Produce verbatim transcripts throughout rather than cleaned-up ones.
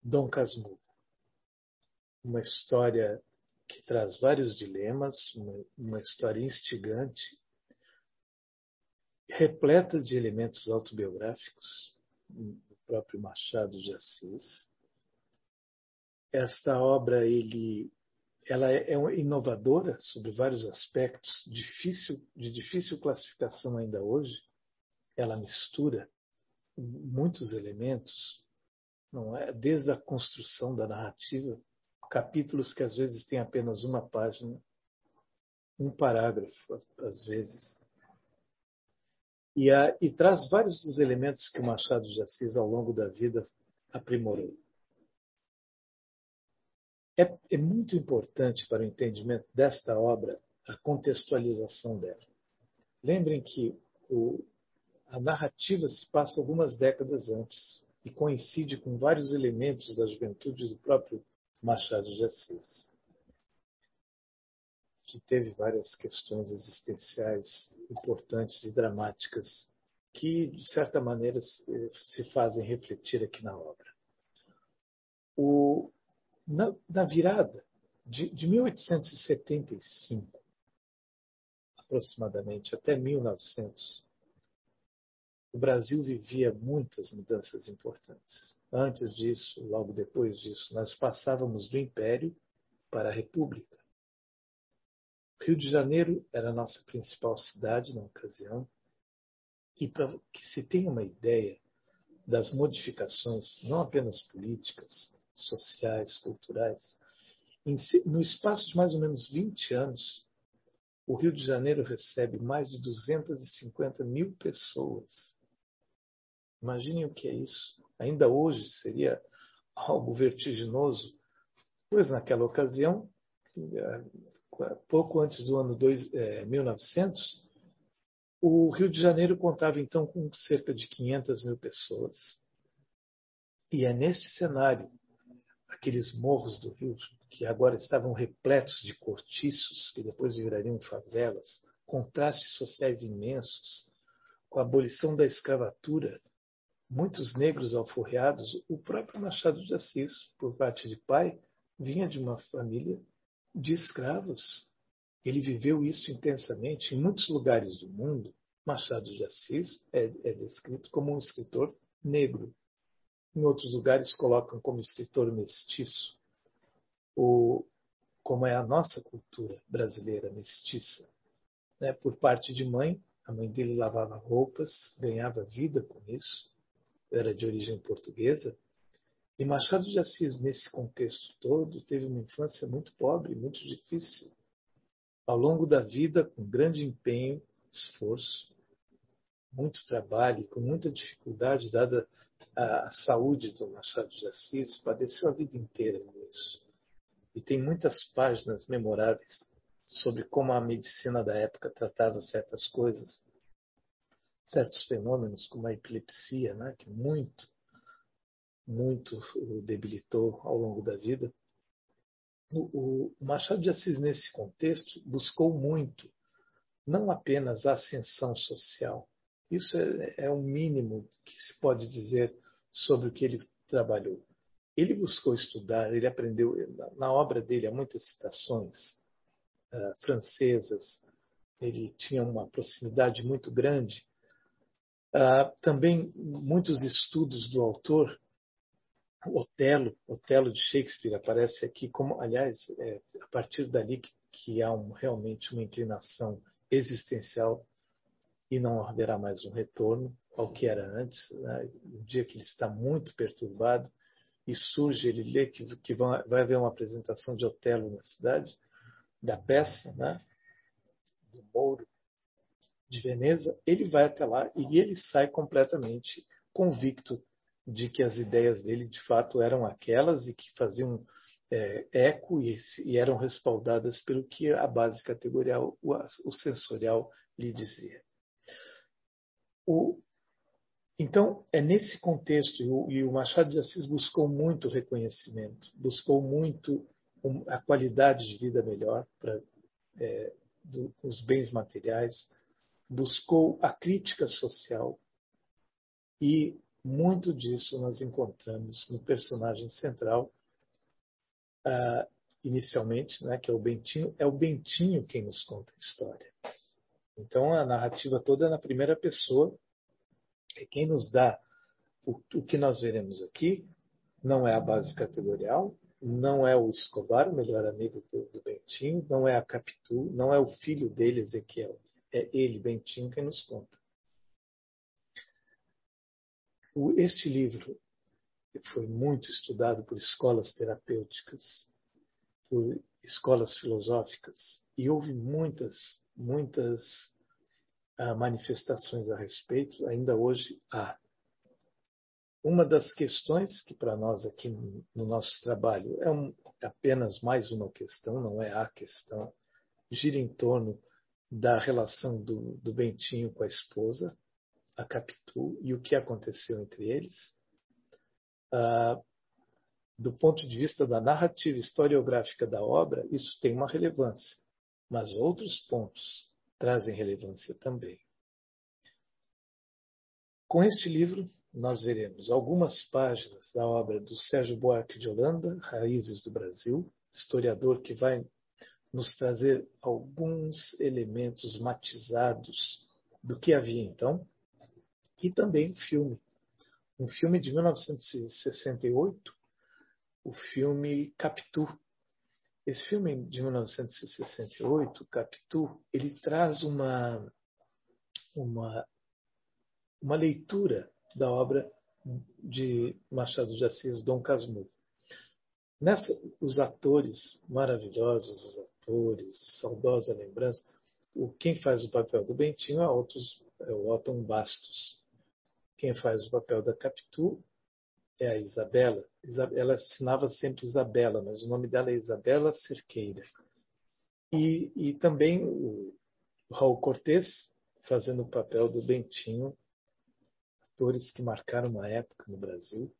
Dom Casmurro, uma história que traz vários dilemas, uma, uma história instigante, repleta de elementos autobiográficos, do próprio Machado de Assis. Esta obra ele, ela é inovadora sobre vários aspectos, difícil, de difícil classificação ainda hoje. Ela mistura muitos elementos, não é? Desde a construção da narrativa, capítulos que às vezes têm apenas uma página, um parágrafo, às vezes. E, a, e traz vários dos elementos que o Machado de Assis, ao longo da vida, aprimorou. É, é muito importante para o entendimento desta obra a contextualização dela. Lembrem que o, a narrativa se passa algumas décadas antes e coincide com vários elementos da juventude do próprio Machado de Assis, que teve várias questões existenciais importantes e dramáticas que, de certa maneira, se fazem refletir aqui na obra. O, na, na virada de, de mil oitocentos e setenta e cinco, aproximadamente, até mil e novecentos, o Brasil vivia muitas mudanças importantes. Antes disso, logo depois disso, nós passávamos do Império para a República. Rio de Janeiro era a nossa principal cidade na ocasião, e para que se tenha uma ideia das modificações, não apenas políticas, sociais, culturais, no espaço de mais ou menos vinte anos, o Rio de Janeiro recebe mais de duzentas e cinquenta mil pessoas. Imaginem o que é isso. Ainda hoje seria algo vertiginoso, pois naquela ocasião, pouco antes do ano dois, é, mil e novecentos, o Rio de Janeiro contava então com cerca de quinhentas mil pessoas. E é neste cenário, aqueles morros do Rio, que agora estavam repletos de cortiços, que depois virariam favelas, contrastes sociais imensos, com a abolição da escravatura, muitos negros alforreados. O próprio Machado de Assis, por parte de pai, vinha de uma família de escravos. Ele viveu isso intensamente. Em muitos lugares do mundo, Machado de Assis é, é descrito como um escritor negro. Em outros lugares, colocam como escritor mestiço, o, como é a nossa cultura brasileira mestiça. Né? Por parte de mãe, a mãe dele lavava roupas, ganhava vida com isso, era de origem portuguesa. E Machado de Assis, nesse contexto todo, teve uma infância muito pobre, muito difícil. Ao longo da vida, com grande empenho, esforço, muito trabalho, com muita dificuldade, dada a saúde do Machado de Assis, padeceu a vida inteira com isso. E tem muitas páginas memoráveis sobre como a medicina da época tratava certas coisas, certos fenômenos, como a epilepsia, né, que muito, muito o debilitou ao longo da vida. O, o Machado de Assis, nesse contexto, buscou muito, não apenas a ascensão social. Isso é, é o mínimo que se pode dizer sobre o que ele trabalhou. Ele buscou estudar, ele aprendeu. Na obra dele há muitas citações uh, francesas, ele tinha uma proximidade muito grande. Uh, também muitos estudos do autor. Otelo, Otelo de Shakespeare aparece aqui como, aliás, é a partir dali que, que há um, realmente uma inclinação existencial e não haverá mais um retorno ao que era antes. Né? Um dia que ele está muito perturbado e surge, ele lê que, que vai, vai haver uma apresentação de Otelo na cidade, da peça, né? do Mouro de Veneza, ele vai até lá e ele sai completamente convicto de que as ideias dele de fato eram aquelas e que faziam é, eco e, e eram respaldadas pelo que a base categorial, o, o sensorial, lhe dizia. O, então, é nesse contexto, e o, e o Machado de Assis buscou muito reconhecimento, buscou muito um, a qualidade de vida melhor para é, do, os bens materiais, buscou a crítica social e muito disso nós encontramos no personagem central, uh, inicialmente, né, que é o Bentinho. É o Bentinho quem nos conta a história. Então, a narrativa toda é na primeira pessoa. E quem nos dá o, o que nós veremos aqui não é a base categorial, não é o Escobar, o melhor amigo do, do Bentinho, não é a Capitu, não é o filho dele, Ezequiel. É ele, Bentinho, quem nos conta. O, este livro foi muito estudado por escolas terapêuticas, por escolas filosóficas, e houve muitas, muitas uh, manifestações a respeito, ainda hoje há. Uma das questões que para nós aqui no nosso trabalho é um, apenas mais uma questão, não é a questão, gira em torno da relação do, do Bentinho com a esposa, a Capitu, e o que aconteceu entre eles. Uh, do ponto de vista da narrativa historiográfica da obra, isso tem uma relevância, mas outros pontos trazem relevância também. Com este livro, nós veremos algumas páginas da obra do Sérgio Buarque de Holanda, Raízes do Brasil, historiador que vai nos trazer alguns elementos matizados do que havia então, e também um filme. Um filme de mil novecentos e sessenta e oito, o filme Capitu. Esse filme de mil novecentos e sessenta e oito, Capitu, ele traz uma, uma, uma leitura da obra de Machado de Assis, Dom Casmurro. Nessa, os atores maravilhosos, os atores, saudosa lembrança, o, quem faz o papel do Bentinho é, outros, é o Otton Bastos. Quem faz o papel da Capitu é a Isabela. Ela assinava sempre Isabela, mas o nome dela é Isabela Cerqueira. E, e também o Raul Cortez, fazendo o papel do Bentinho, atores que marcaram uma época no Brasil.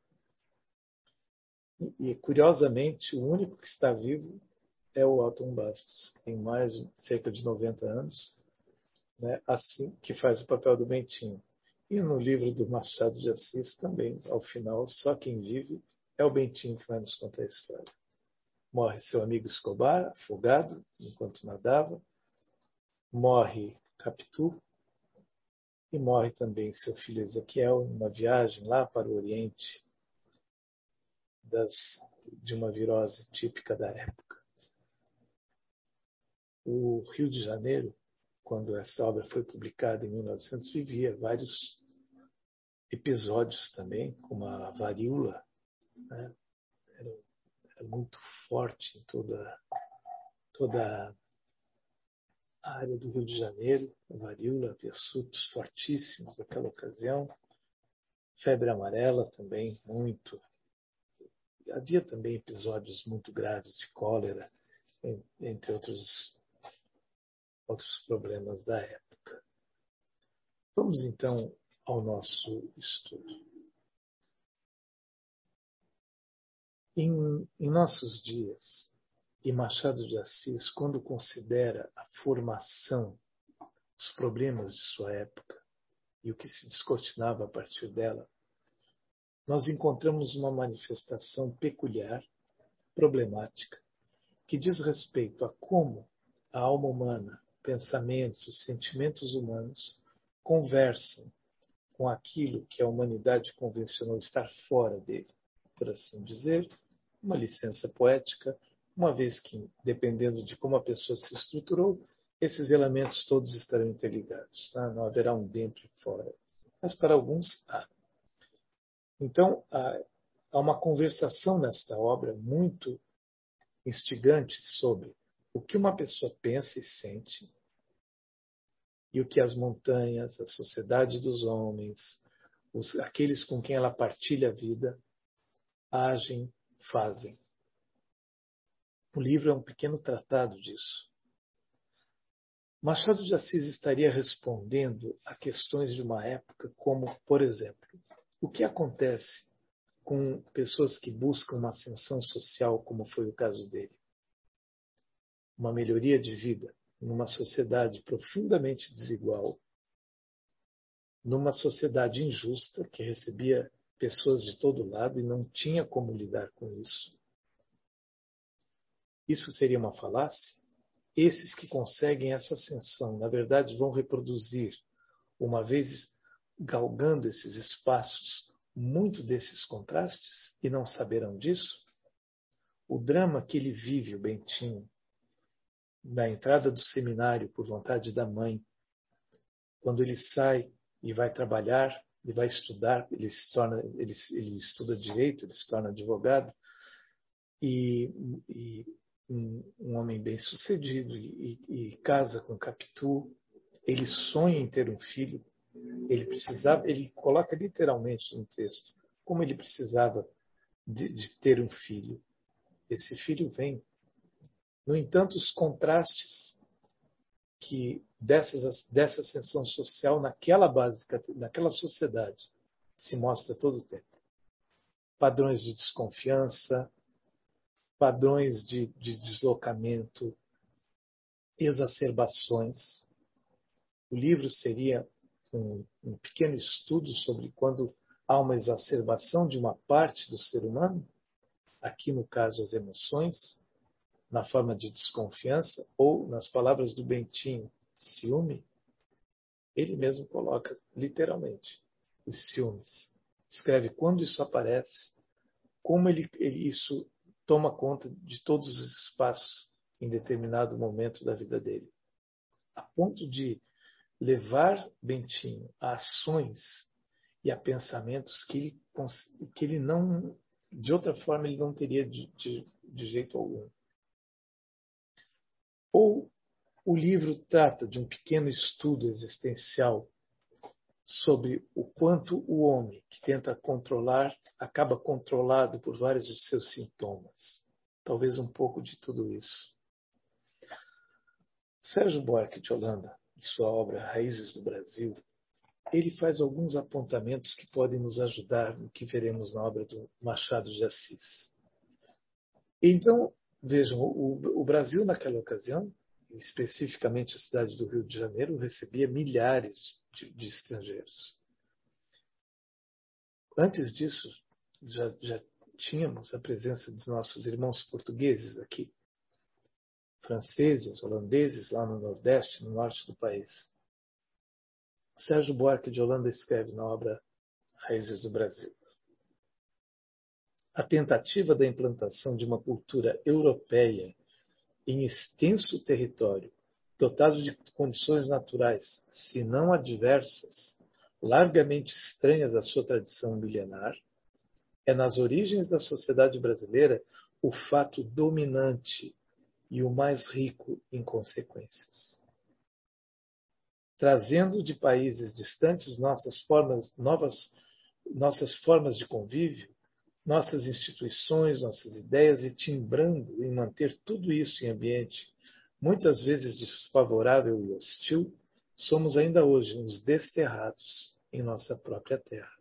E, curiosamente, o único que está vivo é o Otton Bastos, que tem mais cerca de noventa anos, né, assim, que faz o papel do Bentinho. E no livro do Machado de Assis também, ao final, só quem vive é o Bentinho que vai nos contar a história. Morre seu amigo Escobar, afogado, enquanto nadava. Morre Capitu. E morre também seu filho Ezequiel, numa viagem lá para o Oriente, das, de uma virose típica da época. O Rio de Janeiro, quando essa obra foi publicada em mil e novecentos, vivia vários episódios também, como a varíola, né? era, era muito forte em toda, toda a área do Rio de Janeiro, a varíola, havia surtos fortíssimos naquela ocasião, febre amarela também, muito. Havia também episódios muito graves de cólera, entre outros, outros problemas da época. Vamos então ao nosso estudo. Em, em nossos dias, e Machado de Assis, quando considera a formação, os problemas de sua época e o que se descortinava a partir dela, nós encontramos uma manifestação peculiar, problemática, que diz respeito a como a alma humana, pensamentos, sentimentos humanos conversam com aquilo que a humanidade convencionou estar fora dele, por assim dizer, uma licença poética, uma vez que, dependendo de como a pessoa se estruturou, esses elementos todos estarão interligados. Tá? Não haverá um dentro e fora. Mas para alguns há. Então, há uma conversação nesta obra muito instigante sobre o que uma pessoa pensa e sente e o que as montanhas, a sociedade dos homens, os, aqueles com quem ela partilha a vida, agem, fazem. O livro é um pequeno tratado disso. Machado de Assis estaria respondendo a questões de uma época como, por exemplo, o que acontece com pessoas que buscam uma ascensão social, como foi o caso dele? Uma melhoria de vida numa sociedade profundamente desigual, numa sociedade injusta que recebia pessoas de todo lado e não tinha como lidar com isso. Isso seria uma falácia? Esses que conseguem essa ascensão, na verdade, vão reproduzir, uma vez galgando esses espaços, muito desses contrastes e não saberão disso? O drama que ele vive, o Bentinho, na entrada do seminário por vontade da mãe, quando ele sai e vai trabalhar, ele vai estudar, ele se torna, ele, ele estuda direito, ele se torna advogado, e, e um, um homem bem-sucedido e, e, e casa com Capitu, ele sonha em ter um filho, ele precisava, ele coloca literalmente no texto, como ele precisava de, de ter um filho. Esse filho vem. No entanto, os contrastes que dessas, dessa ascensão social naquela básica, naquela sociedade, se mostra todo o tempo. Padrões de desconfiança, padrões de, de deslocamento, exacerbações. O livro seria um, um pequeno estudo sobre quando há uma exacerbação de uma parte do ser humano, aqui no caso as emoções, na forma de desconfiança, ou, nas palavras do Bentinho, ciúme. Ele mesmo coloca, literalmente, os ciúmes. Escreve quando isso aparece, como ele, ele, isso toma conta de todos os espaços em determinado momento da vida dele. A ponto de levar Bentinho a ações e a pensamentos que ele, que ele não, de outra forma, ele não teria de, de, de jeito algum. Ou o livro trata de um pequeno estudo existencial sobre o quanto o homem que tenta controlar acaba controlado por vários de seus sintomas. Talvez um pouco de tudo isso. Sérgio Buarque de Holanda, em sua obra Raízes do Brasil, ele faz alguns apontamentos que podem nos ajudar no que veremos na obra do Machado de Assis. Então, vejam, o, o Brasil naquela ocasião, especificamente a cidade do Rio de Janeiro, recebia milhares de, de estrangeiros. Antes disso, já, já tínhamos a presença dos nossos irmãos portugueses aqui, franceses, holandeses, lá no Nordeste, no Norte do país. Sérgio Buarque de Holanda escreve na obra Raízes do Brasil: a tentativa da implantação de uma cultura europeia em extenso território, dotado de condições naturais, se não adversas, largamente estranhas à sua tradição milenar, é nas origens da sociedade brasileira o fato dominante e o mais rico em consequências. Trazendo de países distantes nossas formas, novas, nossas formas de convívio, nossas instituições, nossas ideias, e timbrando em manter tudo isso em ambiente muitas vezes desfavorável e hostil, somos ainda hoje uns desterrados em nossa própria terra.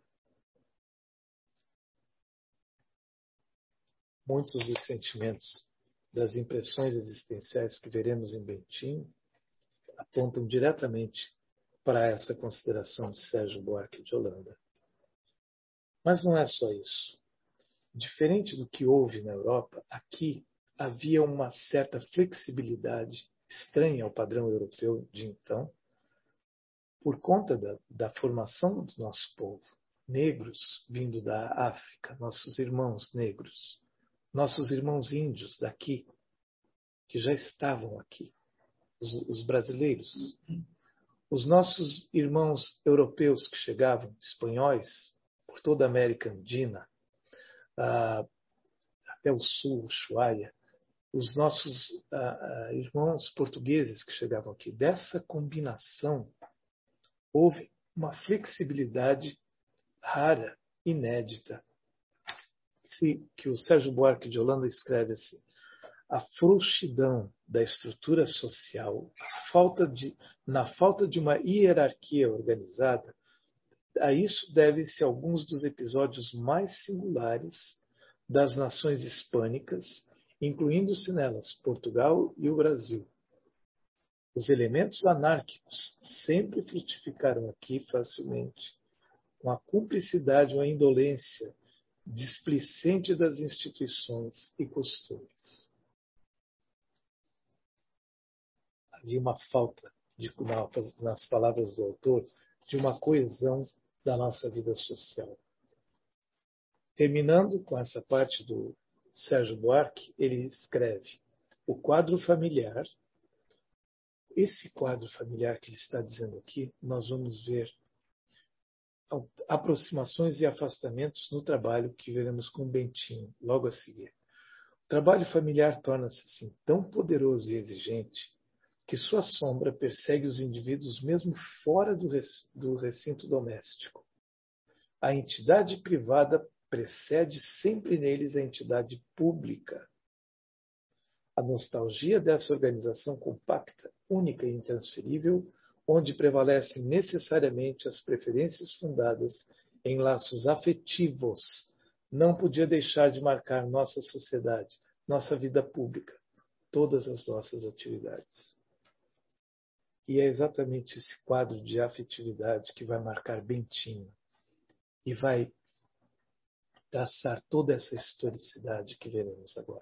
Muitos dos sentimentos, das impressões existenciais que veremos em Bentinho apontam diretamente para essa consideração de Sérgio Buarque de Holanda. Mas não é só isso. Diferente do que houve na Europa, aqui havia uma certa flexibilidade estranha ao padrão europeu de então, por conta da, da formação do nosso povo. Negros vindo da África, nossos irmãos negros, nossos irmãos índios daqui, que já estavam aqui, os, os brasileiros, os nossos irmãos europeus que chegavam, espanhóis, por toda a América Andina, ah, até o sul, Ushuaia, os nossos ah, ah, irmãos portugueses que chegavam aqui. Dessa combinação, houve uma flexibilidade rara, inédita, que o Sérgio Buarque de Holanda escreve assim: a frouxidão da estrutura social, a falta de, na falta de uma hierarquia organizada, a isso deve-se alguns dos episódios mais singulares das nações hispânicas, incluindo-se nelas Portugal e o Brasil. Os elementos anárquicos sempre frutificaram aqui facilmente, com a cumplicidade ou a indolência displicente das instituições e costumes. Havia uma falta, de, nas palavras do autor, de uma coesão da nossa vida social. Terminando com essa parte do Sérgio Buarque, ele escreve: o quadro familiar. Esse quadro familiar que ele está dizendo aqui, nós vamos ver aproximações e afastamentos no trabalho que veremos com Bentinho logo a seguir. O trabalho familiar torna-se assim tão poderoso e exigente que sua sombra persegue os indivíduos mesmo fora do, do recinto doméstico. A entidade privada precede sempre neles a entidade pública. A nostalgia dessa organização compacta, única e intransferível, onde prevalecem necessariamente as preferências fundadas em laços afetivos, não podia deixar de marcar nossa sociedade, nossa vida pública, todas as nossas atividades. E é exatamente esse quadro de afetividade que vai marcar Bentinho e vai traçar toda essa historicidade que veremos agora.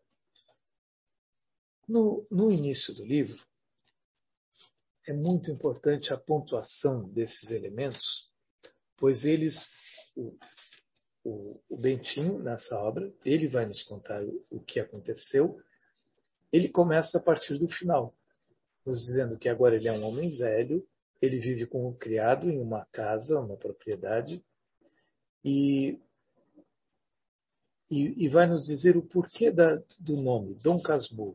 No, no início do livro, é muito importante a pontuação desses elementos, pois eles, o, o, o Bentinho, nessa obra, ele vai nos contar o, o que aconteceu. Ele começa a partir do final, nos dizendo que agora ele é um homem velho, ele vive com o criado em uma casa, uma propriedade, e, e, e vai nos dizer o porquê da, do nome, Dom Casmurro.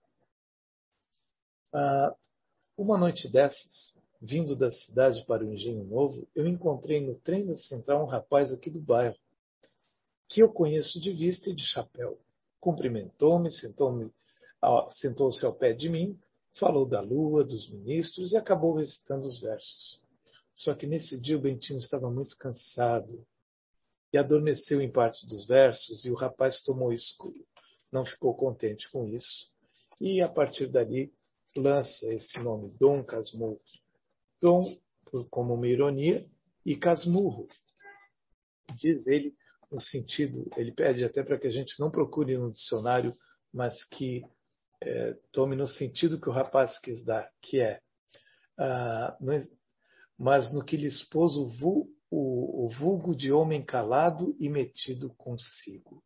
Ah, uma noite dessas, vindo da cidade para o Engenho Novo, eu encontrei no trem da Central um rapaz aqui do bairro, que eu conheço de vista e de chapéu. Cumprimentou-me, sentou-me, sentou-se ao pé de mim, falou da lua, dos ministros e acabou recitando os versos. Só que nesse dia o Bentinho estava muito cansado e adormeceu em parte dos versos, e o rapaz tomou escuro. Não ficou contente com isso, e a partir dali lança esse nome, Dom Casmurro. Dom, como uma ironia, e Casmurro, diz ele, no sentido, ele pede até para que a gente não procure no dicionário, mas que é, tome no sentido que o rapaz quis dar, que é, ah, mas no que lhe expôs o, vu, o, o vulgo de homem calado e metido consigo.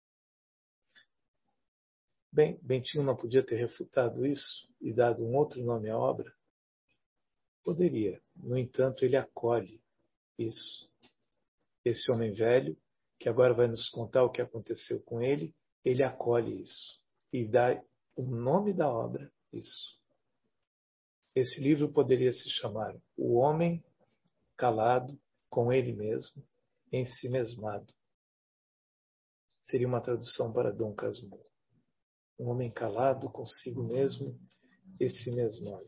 Bem, Bentinho não podia ter refutado isso e dado um outro nome à obra? Poderia. No entanto, ele acolhe isso. Esse homem velho, que agora vai nos contar o que aconteceu com ele, ele acolhe isso e dá o nome da obra, isso. Esse livro poderia se chamar O Homem Calado com Ele Mesmo, Ensimesmado. Seria uma tradução para Dom Casmurro. Um homem calado consigo mesmo, ensimesmado.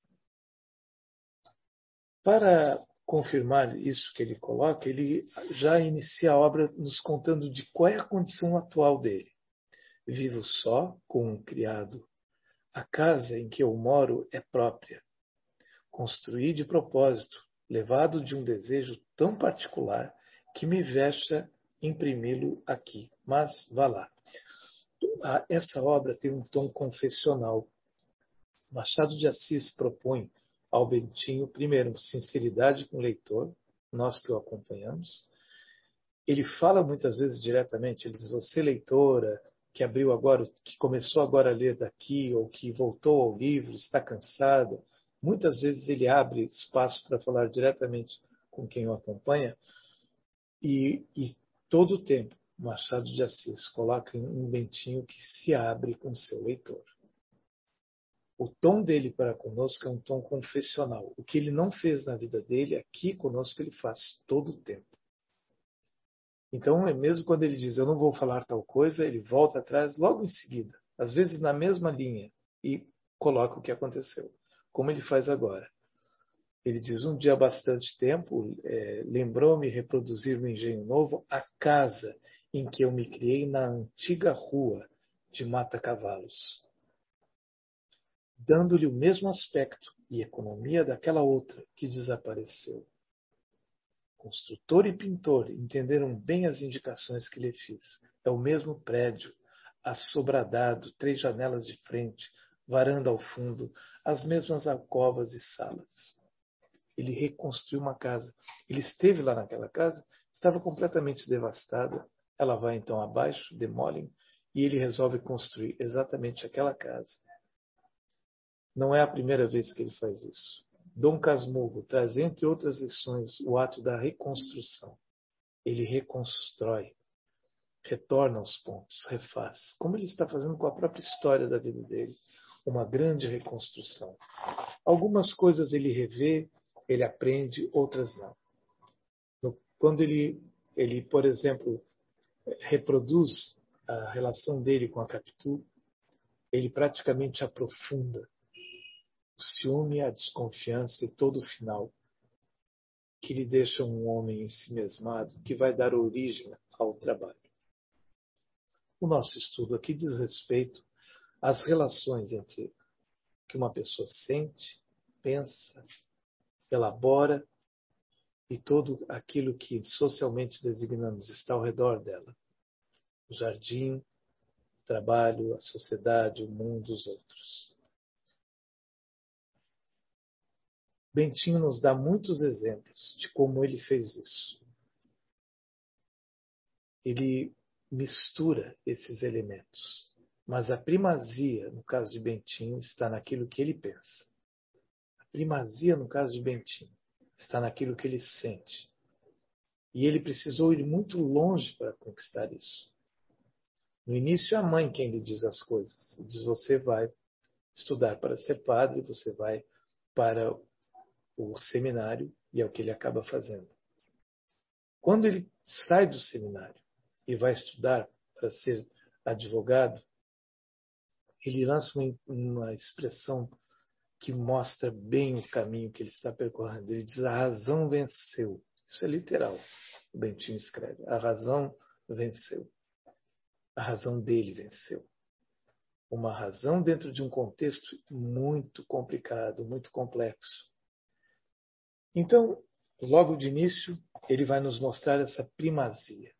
Para confirmar isso que ele coloca, ele já inicia a obra nos contando de qual é a condição atual dele. Vivo só, com um criado. A casa em que eu moro é própria. Construí de propósito, levado de um desejo tão particular que me vexa imprimi-lo aqui. Mas vá lá. Essa obra tem um tom confessional. Machado de Assis propõe ao Bentinho, primeiro, sinceridade com o leitor, nós que o acompanhamos. Ele fala muitas vezes diretamente, ele diz, você leitora, que abriu agora, que começou agora a ler daqui, ou que voltou ao livro, está cansada. Muitas vezes ele abre espaço para falar diretamente com quem o acompanha, e, e todo o tempo, Machado de Assis coloca um Bentinho que se abre com seu leitor. O tom dele para conosco é um tom confessional. O que ele não fez na vida dele, aqui conosco ele faz todo o tempo. Então, mesmo quando ele diz, eu não vou falar tal coisa, ele volta atrás logo em seguida, às vezes na mesma linha, e coloca o que aconteceu, como ele faz agora. Ele diz, um dia há bastante tempo, é, lembrou-me reproduzir no Engenho Novo a casa em que eu me criei na antiga rua de Mata-Cavalos, dando-lhe o mesmo aspecto e economia daquela outra que desapareceu. construtor e pintor, entenderam bem as indicações que lhe fiz. É o mesmo prédio, assobradado, três janelas de frente, varanda ao fundo, as mesmas alcovas e salas. Ele reconstruiu uma casa. Ele esteve lá naquela casa, estava completamente devastada. Ela vai então abaixo, demolem, e ele resolve construir exatamente aquela casa. Não é a primeira vez que ele faz isso. Dom Casmurro traz, entre outras lições, o ato da reconstrução. Ele reconstrói, retorna aos pontos, refaz, como ele está fazendo com a própria história da vida dele, uma grande reconstrução. Algumas coisas ele revê, ele aprende, outras não. Quando ele, ele, por exemplo, reproduz a relação dele com a Capitu, ele praticamente aprofunda o ciúme, a desconfiança e todo o final que lhe deixa um homem ensimesmado que vai dar origem ao trabalho. O nosso estudo aqui diz respeito às relações entre o que uma pessoa sente, pensa, elabora e todo aquilo que socialmente designamos está ao redor dela. O jardim, o trabalho, a sociedade, o mundo, os outros. Bentinho nos dá muitos exemplos de como ele fez isso. Ele mistura esses elementos, mas a primazia, no caso de Bentinho, está naquilo que ele pensa. A primazia, no caso de Bentinho, está naquilo que ele sente. E ele precisou ir muito longe para conquistar isso. No início é a mãe quem lhe diz as coisas. Diz: você vai estudar para ser padre, você vai para o seminário, e é o que ele acaba fazendo. Quando ele sai do seminário e vai estudar para ser advogado, ele lança uma, uma expressão que mostra bem o caminho que ele está percorrendo. Ele diz: a razão venceu. Isso é literal. O Bentinho escreve: a razão venceu. A razão dele venceu. Uma razão dentro de um contexto muito complicado, muito complexo. Então, logo de início, ele vai nos mostrar essa primazia.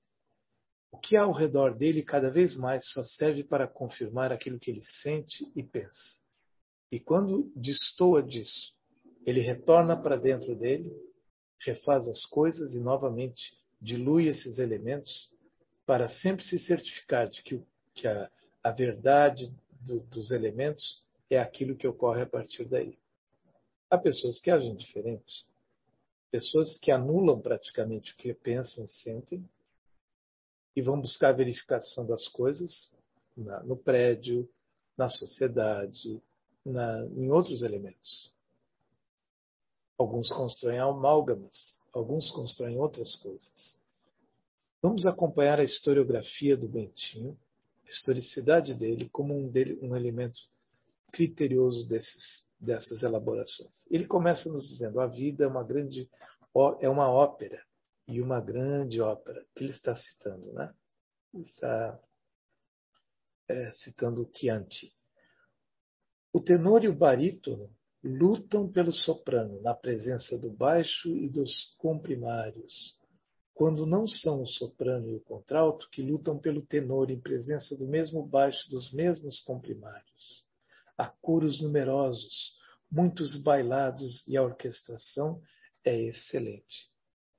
O que há ao redor dele cada vez mais só serve para confirmar aquilo que ele sente e pensa. E quando destoa disso, ele retorna para dentro dele, refaz as coisas e novamente dilui esses elementos para sempre se certificar de que, que a, a verdade do, dos elementos é aquilo que ocorre a partir daí. Há pessoas que agem diferentes, pessoas que anulam praticamente o que pensam e sentem e vão buscar a verificação das coisas na, no prédio, na sociedade, na, em outros elementos. Alguns constroem amálgamas, alguns constroem outras coisas. Vamos acompanhar a historiografia do Bentinho, a historicidade dele como um, dele, um elemento criterioso desses, dessas elaborações. Ele começa nos dizendo: a vida é uma grande é uma ópera, e uma grande ópera que ele está citando, né? Ele está é, citando o Chianti. O tenor e o barítono lutam pelo soprano na presença do baixo e dos comprimários, quando não são o soprano e o contralto que lutam pelo tenor em presença do mesmo baixo e dos mesmos comprimários. Há coros numerosos, muitos bailados e a orquestração é excelente.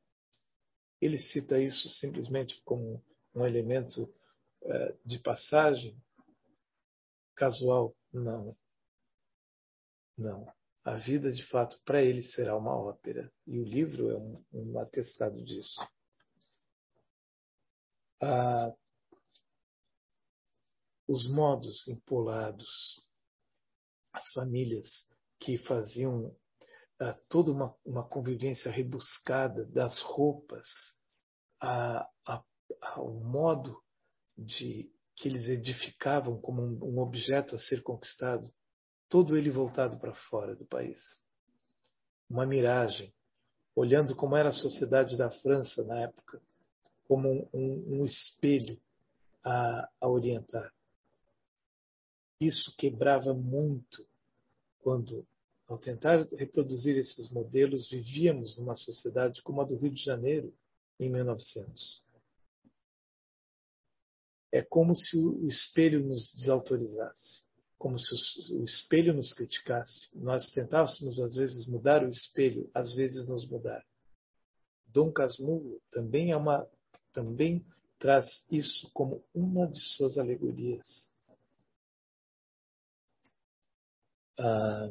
Ele cita isso simplesmente como um elemento uh, de passagem casual? Não. Não. A vida, de fato, para ele será uma ópera. E o livro é um, um atestado disso. Ah, os modos empolados, as famílias que faziam ah, toda uma, uma convivência rebuscada das roupas, a, a, ao modo de que eles edificavam como um, um objeto a ser conquistado, todo ele voltado para fora do país. Uma miragem, olhando como era a sociedade da França na época, como um, um, um espelho a, a orientar. Isso quebrava muito quando ao tentar reproduzir esses modelos, vivíamos numa sociedade como a do Rio de Janeiro em mil e novecentos. É como se o espelho nos desautorizasse, como se o espelho nos criticasse. Nós tentássemos, às vezes, mudar o espelho, às vezes nos mudar. Dom Casmurro também, é uma, também traz isso como uma de suas alegorias. Ah,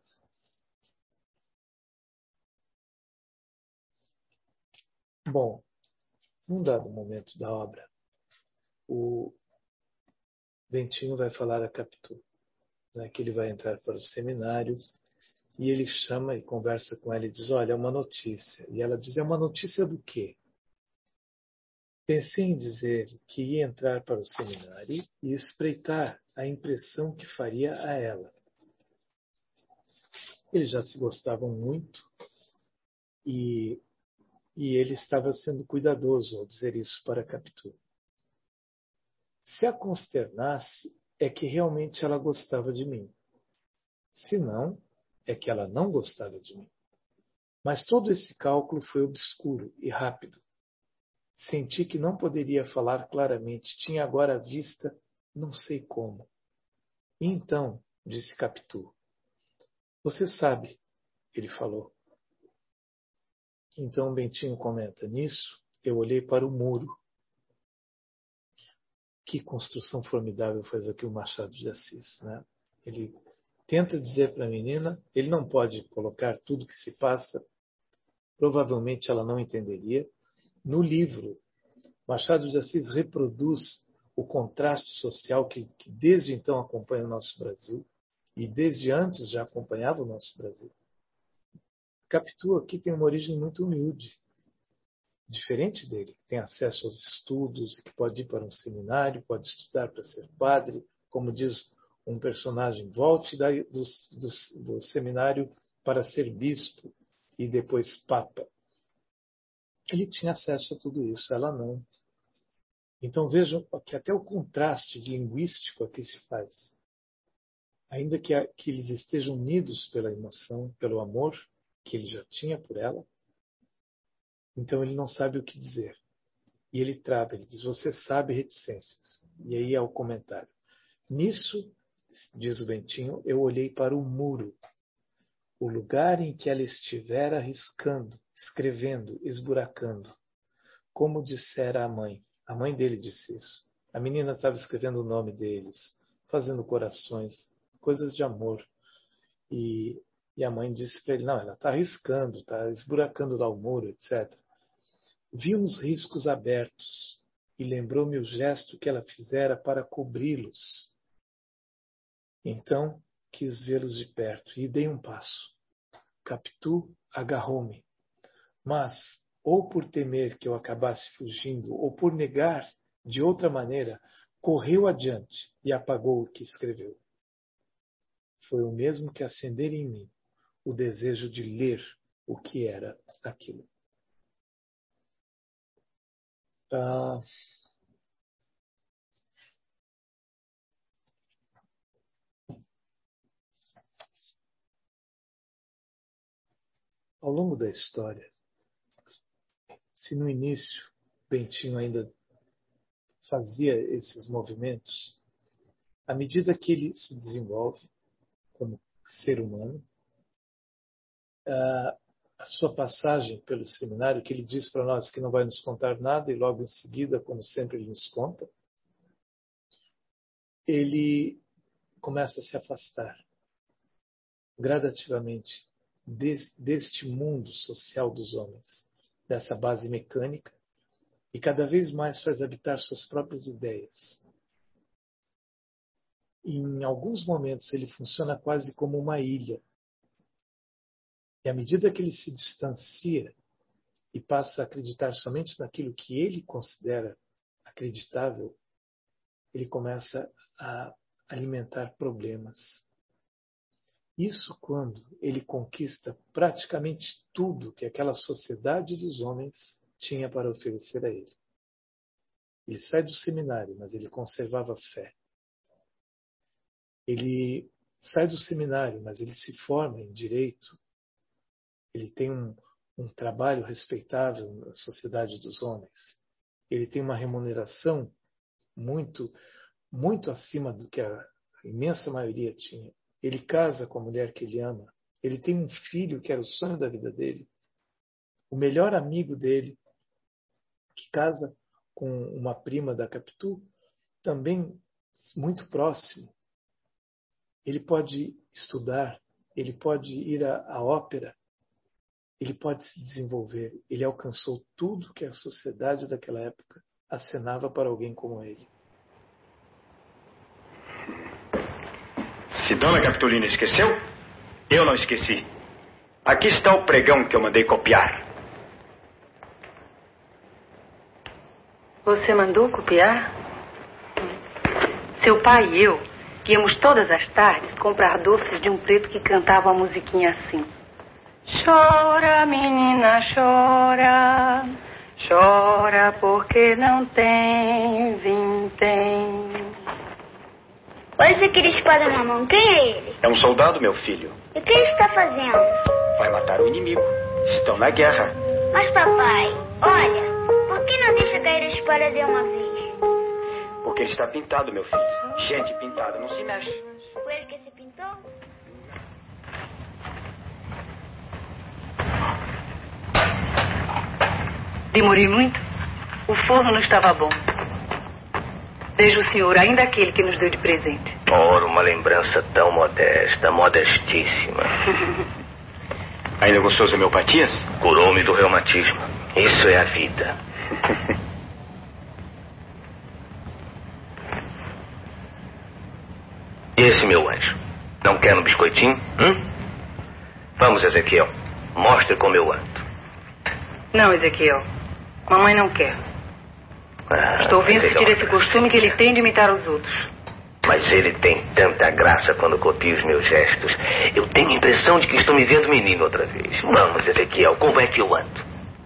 bom, num dado momento da obra, o Bentinho vai falar a Capitu, né, que ele vai entrar para o seminário, e ele chama e conversa com ela e diz, olha, é uma notícia. E ela diz, é uma notícia do quê? Pensei em dizer que ia entrar para o seminário e espreitar a impressão que faria a ela. Eles já se gostavam muito e, e ele estava sendo cuidadoso ao dizer isso para a Capitu. Se a consternasse, é que realmente ela gostava de mim. Se não, é que ela não gostava de mim. Mas todo esse cálculo foi obscuro e rápido. Senti que não poderia falar claramente, tinha agora à vista, não sei como. E então, disse Capitu, você sabe, ele falou. Então Bentinho comenta, nisso eu olhei para o muro. Que construção formidável faz aqui o Machado de Assis, né? Ele tenta dizer para a menina, ele não pode colocar tudo que se passa, provavelmente ela não entenderia. No livro, Machado de Assis reproduz o contraste social que, que desde então acompanha o nosso Brasil e desde antes já acompanhava o nosso Brasil. Capitu aqui tem uma origem muito humilde, diferente dele, que tem acesso aos estudos, que pode ir para um seminário, pode estudar para ser padre, como diz um personagem, volte da, do, do, do seminário para ser bispo e depois papa. Ele tinha acesso a tudo isso, ela não. Então vejam que até o contraste linguístico aqui se faz. Ainda que, a, que eles estejam unidos pela emoção, pelo amor que ele já tinha por ela, então ele não sabe o que dizer. E ele trava, ele diz, você sabe reticências. E aí é o comentário. Nisso, diz o Bentinho, eu olhei para o muro, o lugar em que ela estivera riscando, escrevendo, esburacando, como dissera a mãe. A mãe dele disse isso. A menina estava escrevendo o nome deles, fazendo corações, coisas de amor. E, e a mãe disse para ele, não, ela está riscando, está esburacando lá o muro, etcétera. Vi uns riscos abertos e lembrou-me o gesto que ela fizera para cobri-los. Então quis vê-los de perto e dei um passo. Capitu agarrou-me, mas, ou por temer que eu acabasse fugindo, ou por negar de outra maneira, correu adiante e apagou o que escreveu. Foi o mesmo que acender em mim o desejo de ler o que era aquilo. Ah, ao longo da história, se no início Bentinho ainda fazia esses movimentos, à medida que ele se desenvolve como ser humano, a sua passagem pelo seminário, que ele diz para nós que não vai nos contar nada e logo em seguida, como sempre, ele nos conta, ele começa a se afastar gradativamente deste mundo social dos homens, dessa base mecânica, e cada vez mais faz habitar suas próprias ideias. E em alguns momentos ele funciona quase como uma ilha. E à medida que ele se distancia e passa a acreditar somente naquilo que ele considera acreditável, ele começa a alimentar problemas. Isso quando ele conquista praticamente tudo que aquela sociedade dos homens tinha para oferecer a ele. Ele sai do seminário, mas ele conservava fé. Ele sai do seminário, mas ele se forma em direito, ele tem um, um trabalho respeitável na sociedade dos homens, ele tem uma remuneração muito, muito acima do que a imensa maioria tinha. Ele casa com a mulher que ele ama, ele tem um filho que era o sonho da vida dele, o melhor amigo dele, que casa com uma prima da Capitu, também muito próximo. Ele pode estudar, ele pode ir à, à ópera, ele pode se desenvolver. Ele alcançou tudo que a sociedade daquela época acenava para alguém como ele. Se Dona Capitolina esqueceu, eu não esqueci. Aqui está o pregão que eu mandei copiar. Você mandou copiar? Seu pai e eu íamos todas as tardes comprar doces de um preto que cantava uma musiquinha assim. Chora, menina, chora, chora porque não tem vintém. Olha esse aquele espada na mão, quem é ele? É um soldado, meu filho. E o que ele está fazendo? Vai matar o inimigo. Estão na guerra. Mas papai, olha, por que não deixa cair a espada de uma vez? Porque ele está pintado, meu filho. Gente pintada não se mexe. Foi ele que se pintou? Demorei muito? O forno não estava bom. Veja o senhor, ainda aquele que nos deu de presente. Ora, uma lembrança tão modesta, modestíssima. Ainda gostou das homeopatias? Curou-me do reumatismo. Isso é a vida. E esse meu anjo? Não quer um biscoitinho? Hum? Vamos, Ezequiel. Mostre como eu ando. Não, Ezequiel. Mamãe não quer. Ah, Estou vendo se legal. tira esse costume que ele tem de imitar os outros. Mas ele tem tanta graça quando copia os meus gestos. Eu tenho a impressão de que estou me vendo menino outra vez. Vamos, Ezequiel, como é que eu ando?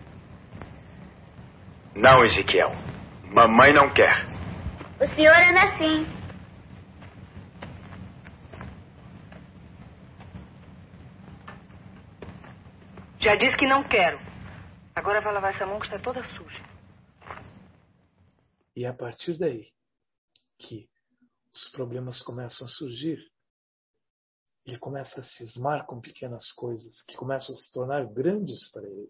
Não, Ezequiel. Mamãe não quer. O senhor anda assim. Já disse que não quero. Agora vai lavar essa mão que está toda suja. E é a partir daí que os problemas começam a surgir. Ele começa a cismar com pequenas coisas que começam a se tornar grandes para ele.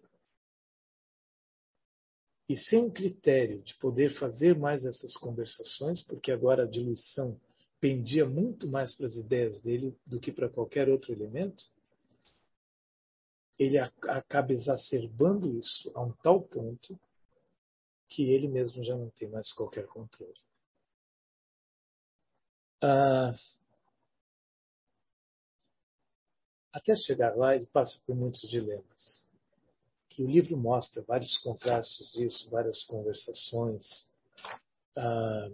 E sem um critério de poder fazer mais essas conversações, porque agora a diluição pendia muito mais para as ideias dele do que para qualquer outro elemento, ele acaba exacerbando isso a um tal ponto que ele mesmo já não tem mais qualquer controle. Ah, até chegar lá, ele passa por muitos dilemas. E o livro mostra vários contrastes disso, várias conversações. Ah,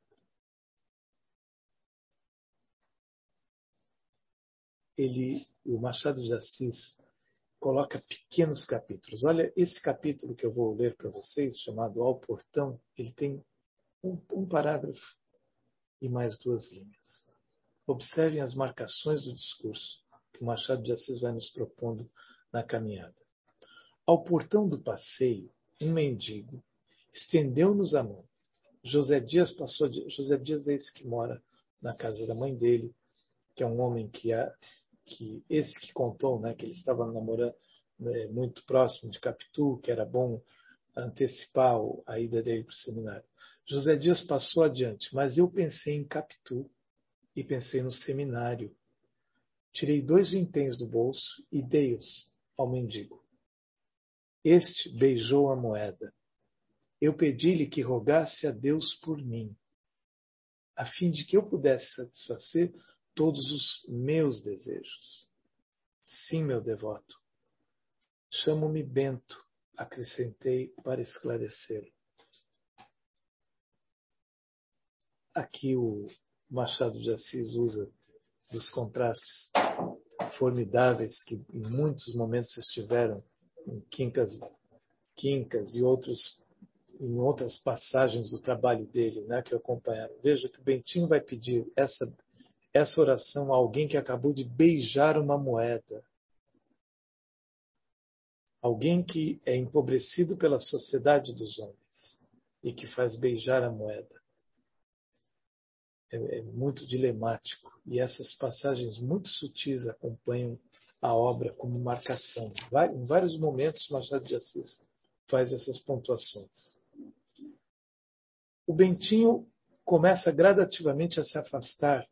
ele, o Machado de Assis coloca pequenos capítulos. Olha, esse capítulo que eu vou ler para vocês, chamado Ao Portão, ele tem um, um parágrafo e mais duas linhas. Observem as marcações do discurso que o Machado de Assis vai nos propondo na caminhada. Ao portão do passeio, um mendigo estendeu-nos a mão. José Dias passou de... José Dias é esse que mora na casa da mãe dele, que é um homem que, a... que esse que contou, né, que ele estava namorando, né, muito próximo de Capitu, que era bom antecipar a ida dele para o seminário. José Dias passou adiante, mas eu pensei em Capitu e pensei no seminário. Tirei dois vinténs do bolso e dei-os ao mendigo. Este beijou a moeda. Eu pedi-lhe que rogasse a Deus por mim, a fim de que eu pudesse satisfazer todos os meus desejos. Sim, meu devoto. Chamo-me Bento, acrescentei para esclarecer. Aqui o Machado de Assis usa dos contrastes formidáveis que em muitos momentos estiveram em Quincas, Quincas e outros, em outras passagens do trabalho dele, né, que eu acompanharam. Veja que o Bentinho vai pedir essa, essa oração a alguém que acabou de beijar uma moeda. Alguém que é empobrecido pela sociedade dos homens e que faz beijar a moeda. É, é muito dilemático. E essas passagens muito sutis acompanham a obra como marcação. Em vários momentos, Machado de Assis faz essas pontuações. O Bentinho começa gradativamente a se afastar.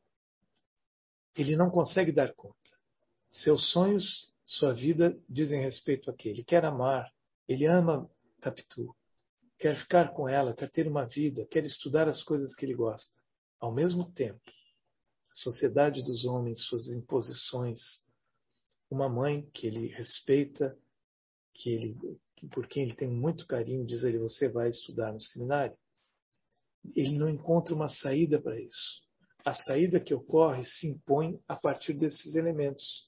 Ele não consegue dar conta. Seus sonhos, sua vida, dizem respeito a quê? Ele quer amar, ele ama Capitu, quer ficar com ela, quer ter uma vida, quer estudar as coisas que ele gosta. Ao mesmo tempo, a sociedade dos homens, suas imposições, uma mãe que ele respeita, que ele, por quem ele tem muito carinho, diz a ele, você vai estudar no seminário. Ele não encontra uma saída para isso. A saída que ocorre se impõe a partir desses elementos.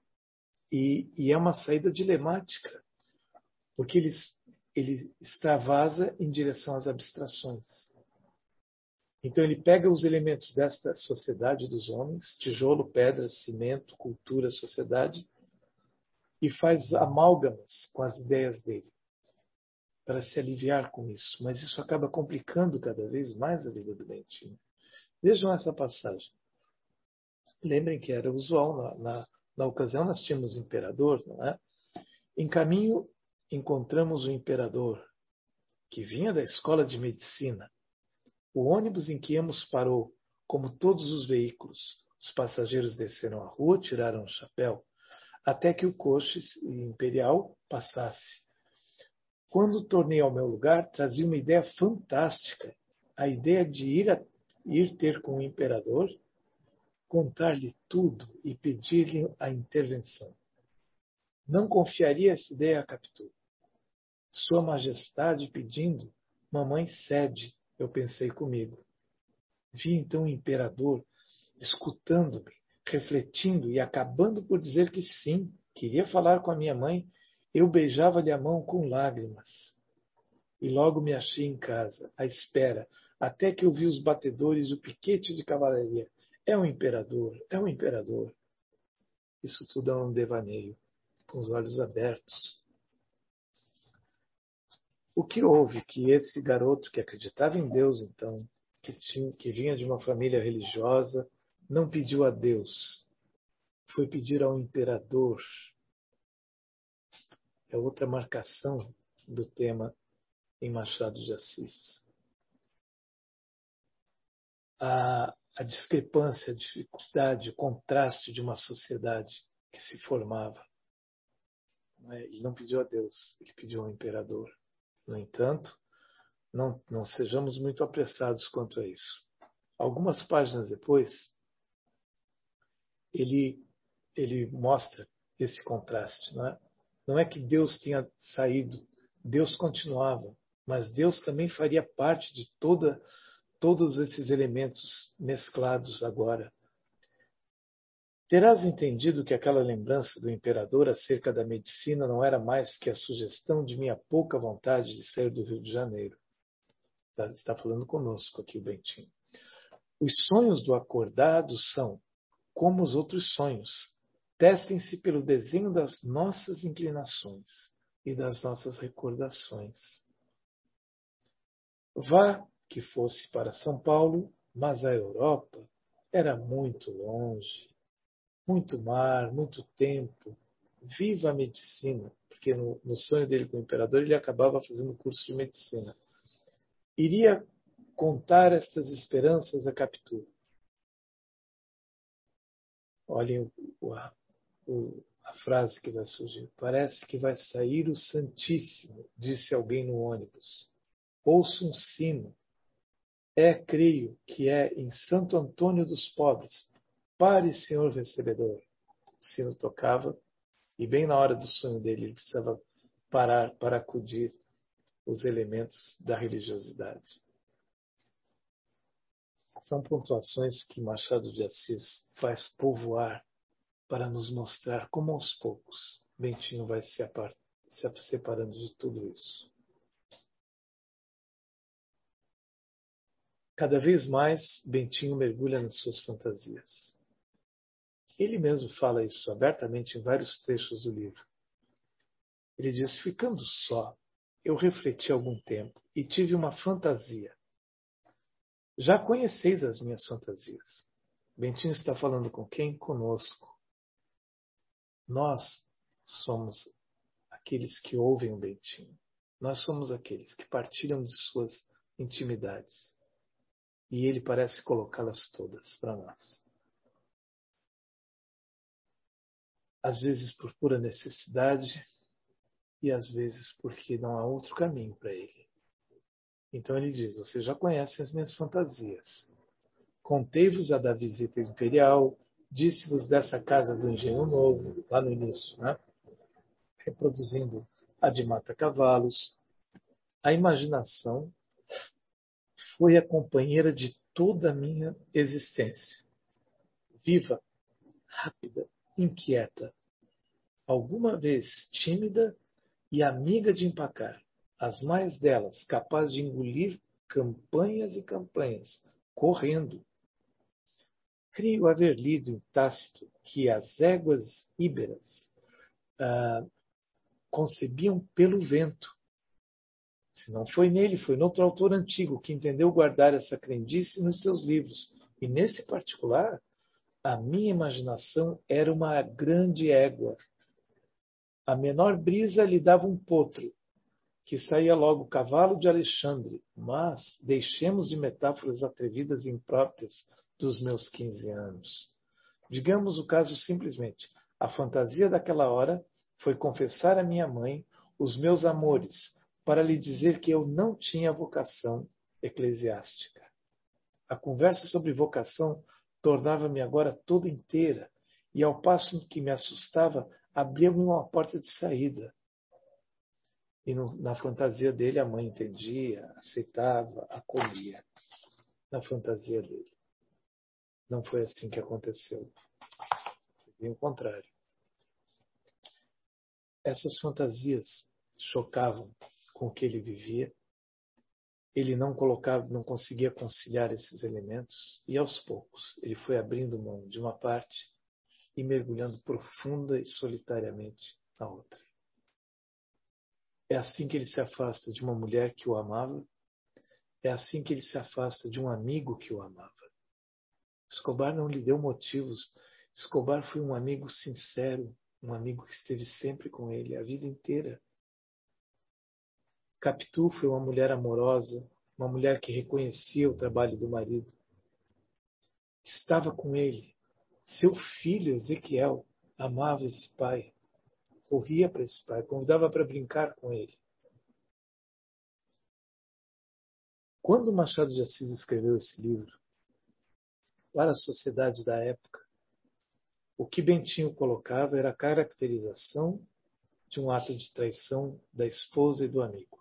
E, e é uma saída dilemática, porque ele, ele extravasa em direção às abstrações. Então ele pega os elementos desta sociedade dos homens, tijolo, pedra, cimento, cultura, sociedade, e faz amálgamas com as ideias dele, para se aliviar com isso. Mas isso acaba complicando cada vez mais a vida do Bentinho. Vejam essa passagem. Lembrem que era usual, na, na, na ocasião nós tínhamos imperador, não é? Em caminho encontramos o imperador, que vinha da escola de medicina. O ônibus em que íamos parou, como todos os veículos. Os passageiros desceram a rua, tiraram o chapéu, até que o coche imperial passasse. Quando tornei ao meu lugar, trazia uma ideia fantástica, a ideia de ir, a, ir ter com o imperador, contar-lhe tudo e pedir-lhe a intervenção. Não confiaria essa ideia a Capitu. Sua Majestade pedindo, mamãe cede, eu pensei comigo. Vi então o imperador escutando-me, refletindo e acabando por dizer que sim, queria falar com a minha mãe. Eu beijava-lhe a mão com lágrimas. E logo me achei em casa, à espera, até que ouvi os batedores e o piquete de cavalaria. É o imperador, é o imperador. Isso tudo é um devaneio, com os olhos abertos. O que houve que esse garoto que acreditava em Deus, então, que, tinha, que vinha de uma família religiosa, não pediu a Deus, foi pedir ao imperador. É outra marcação do tema em Machado de Assis. A, a discrepância, a dificuldade, o contraste de uma sociedade que se formava. Não é? Ele não pediu a Deus, ele pediu ao imperador. No entanto, não, não sejamos muito apressados quanto a isso. Algumas páginas depois, ele, ele mostra esse contraste. Não é? Não é que Deus tenha saído, Deus continuava, mas Deus também faria parte de toda, todos esses elementos mesclados agora. Terás entendido que aquela lembrança do imperador acerca da medicina não era mais que a sugestão de minha pouca vontade de sair do Rio de Janeiro. Está falando conosco aqui o Bentinho. Os sonhos do acordado são, como os outros sonhos, testem-se pelo desenho das nossas inclinações e das nossas recordações. Vá que fosse para São Paulo, mas a Europa era muito longe. Muito mar, muito tempo. Viva a medicina, porque no, no sonho dele com o imperador ele acabava fazendo curso de medicina. Iria contar estas esperanças a Capitu. Olhem o, a, o, a frase que vai surgir. Parece que vai sair o Santíssimo, disse alguém no ônibus. Ouço um sino. É, creio, que é em Santo Antônio dos Pobres. Pare, senhor recebedor. O sino tocava e bem na hora do sonho dele ele precisava parar para acudir os elementos da religiosidade. São pontuações que Machado de Assis faz povoar para nos mostrar como aos poucos Bentinho vai se separando de tudo isso. Cada vez mais Bentinho mergulha nas suas fantasias. Ele mesmo fala isso abertamente em vários trechos do livro. Ele diz: ficando só, eu refleti algum tempo e tive uma fantasia. Já conheceis as minhas fantasias. Bentinho está falando com quem? Conosco. Nós somos aqueles que ouvem o Bentinho. Nós somos aqueles que partilham de suas intimidades. E ele parece colocá-las todas para nós. Às vezes por pura necessidade e às vezes porque não há outro caminho para ele. Então ele diz: vocês já conhecem as minhas fantasias. Contei-vos a da visita imperial, disse-vos dessa casa do Engenho Novo, lá no início, né? Reproduzindo a de Mata-Cavalos. A imaginação foi a companheira de toda a minha existência. Viva, rápida, inquieta, alguma vez tímida e amiga de empacar, as mais delas capaz de engolir campanhas e campanhas, correndo. Creio haver lido em Tácito que as éguas íberas ah, concebiam pelo vento. Se não foi nele, foi noutro autor antigo que entendeu guardar essa crendice nos seus livros. E nesse particular, a minha imaginação era uma grande égua. A menor brisa lhe dava um potro, que saía logo cavalo de Alexandre. Mas deixemos de metáforas atrevidas e impróprias dos meus quinze anos. Digamos o caso simplesmente. A fantasia daquela hora foi confessar à minha mãe os meus amores, para lhe dizer que eu não tinha vocação eclesiástica. A conversa sobre vocação tornava-me agora toda inteira, e ao passo que me assustava, abria-me uma porta de saída. E no, na fantasia dele, a mãe entendia, aceitava, acolhia. Na fantasia dele. Não foi assim que aconteceu. Foi bem o contrário. Essas fantasias chocavam com o que ele vivia. Ele não colocava, não conseguia conciliar esses elementos, e aos poucos ele foi abrindo mão de uma parte e mergulhando profunda e solitariamente na outra. É assim que ele se afasta de uma mulher que o amava, é assim que ele se afasta de um amigo que o amava. Escobar não lhe deu motivos. Escobar foi um amigo sincero, um amigo que esteve sempre com ele a vida inteira. Capitu foi uma mulher amorosa, uma mulher que reconhecia o trabalho do marido. Estava com ele. Seu filho, Ezequiel, amava esse pai. Corria para esse pai, convidava para brincar com ele. Quando Machado de Assis escreveu esse livro, para a sociedade da época, o que Bentinho colocava era a caracterização de um ato de traição da esposa e do amigo.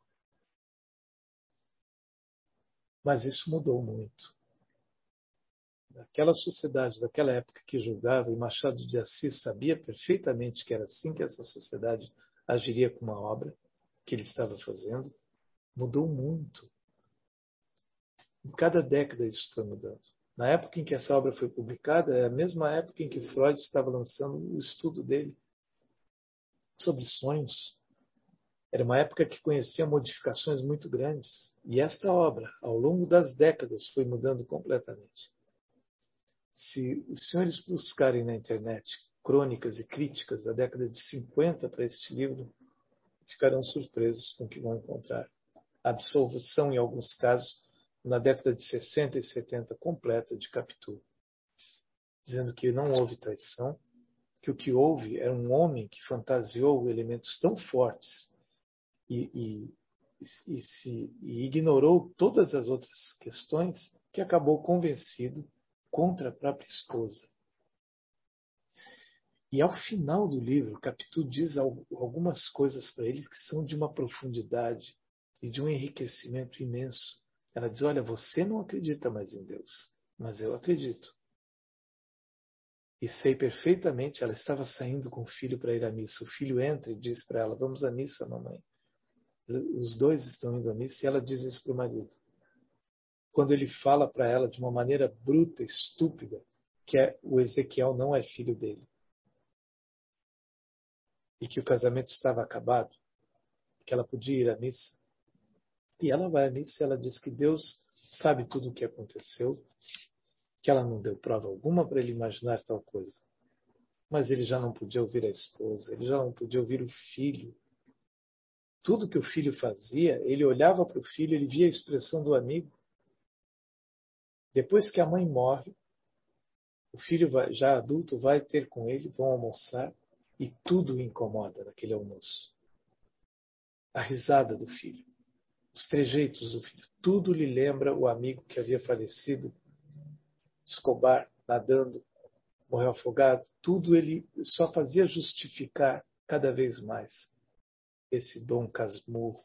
Mas isso mudou muito. Naquela sociedade, daquela época que julgava, e Machado de Assis sabia perfeitamente que era assim que essa sociedade agiria com uma obra que ele estava fazendo, mudou muito. Em cada década isso foi mudando. Na época em que essa obra foi publicada, é a mesma época em que Freud estava lançando o estudo dele sobre sonhos. Era uma época que conhecia modificações muito grandes. E esta obra, ao longo das décadas, foi mudando completamente. Se os senhores buscarem na internet crônicas e críticas da década de cinquenta para este livro, ficarão surpresos com o que vão encontrar. Absolvição, em alguns casos, na década de sessenta e setenta, completa de Capitu, dizendo que não houve traição, que o que houve era um homem que fantasiou elementos tão fortes e, e, e, se, e ignorou todas as outras questões, que acabou convencido contra a própria esposa. E ao final do livro, Capitu diz algumas coisas para ele que são de uma profundidade e de um enriquecimento imenso. Ela diz: olha, você não acredita mais em Deus, mas eu acredito. E sei perfeitamente, ela estava saindo com o filho para ir à missa. O filho entra e diz para ela: vamos à missa, mamãe. Os dois estão indo à missa e ela diz isso para o marido. Quando ele fala para ela de uma maneira bruta, estúpida, que é, o Ezequiel não é filho dele. E que o casamento estava acabado, que ela podia ir à missa. E ela vai à missa e ela diz que Deus sabe tudo o que aconteceu, que ela não deu prova alguma para ele imaginar tal coisa. Mas ele já não podia ouvir a esposa, ele já não podia ouvir o filho. Tudo que o filho fazia, ele olhava para o filho, ele via a expressão do amigo. Depois que a mãe morre, o filho vai, já adulto vai ter com ele, vão almoçar, e tudo o incomoda naquele almoço. A risada do filho, os trejeitos do filho, tudo lhe lembra o amigo que havia falecido, Escobar, nadando, morreu afogado. Tudo ele só fazia justificar cada vez mais esse Dom Casmurro.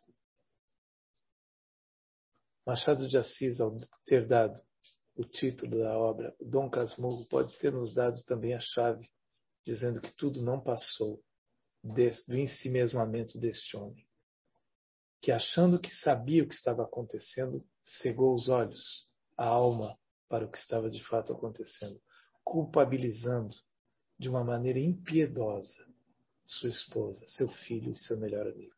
Machado de Assis, ao ter dado o título da obra, o Dom Casmurro, pode ter nos dado também a chave, dizendo que tudo não passou desse, do ensimesmamento deste homem, que achando que sabia o que estava acontecendo, cegou os olhos, a alma, para o que estava de fato acontecendo, culpabilizando de uma maneira impiedosa sua esposa, seu filho e seu melhor amigo.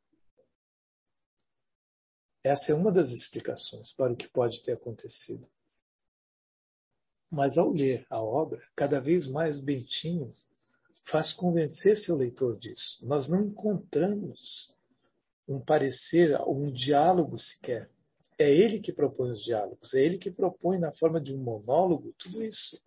Essa é uma das explicações para o que pode ter acontecido. Mas ao ler a obra, cada vez mais Bentinho faz convencer seu leitor disso. Nós não encontramos um parecer, um diálogo sequer. É ele que propõe os diálogos, é ele que propõe na forma de um monólogo tudo isso.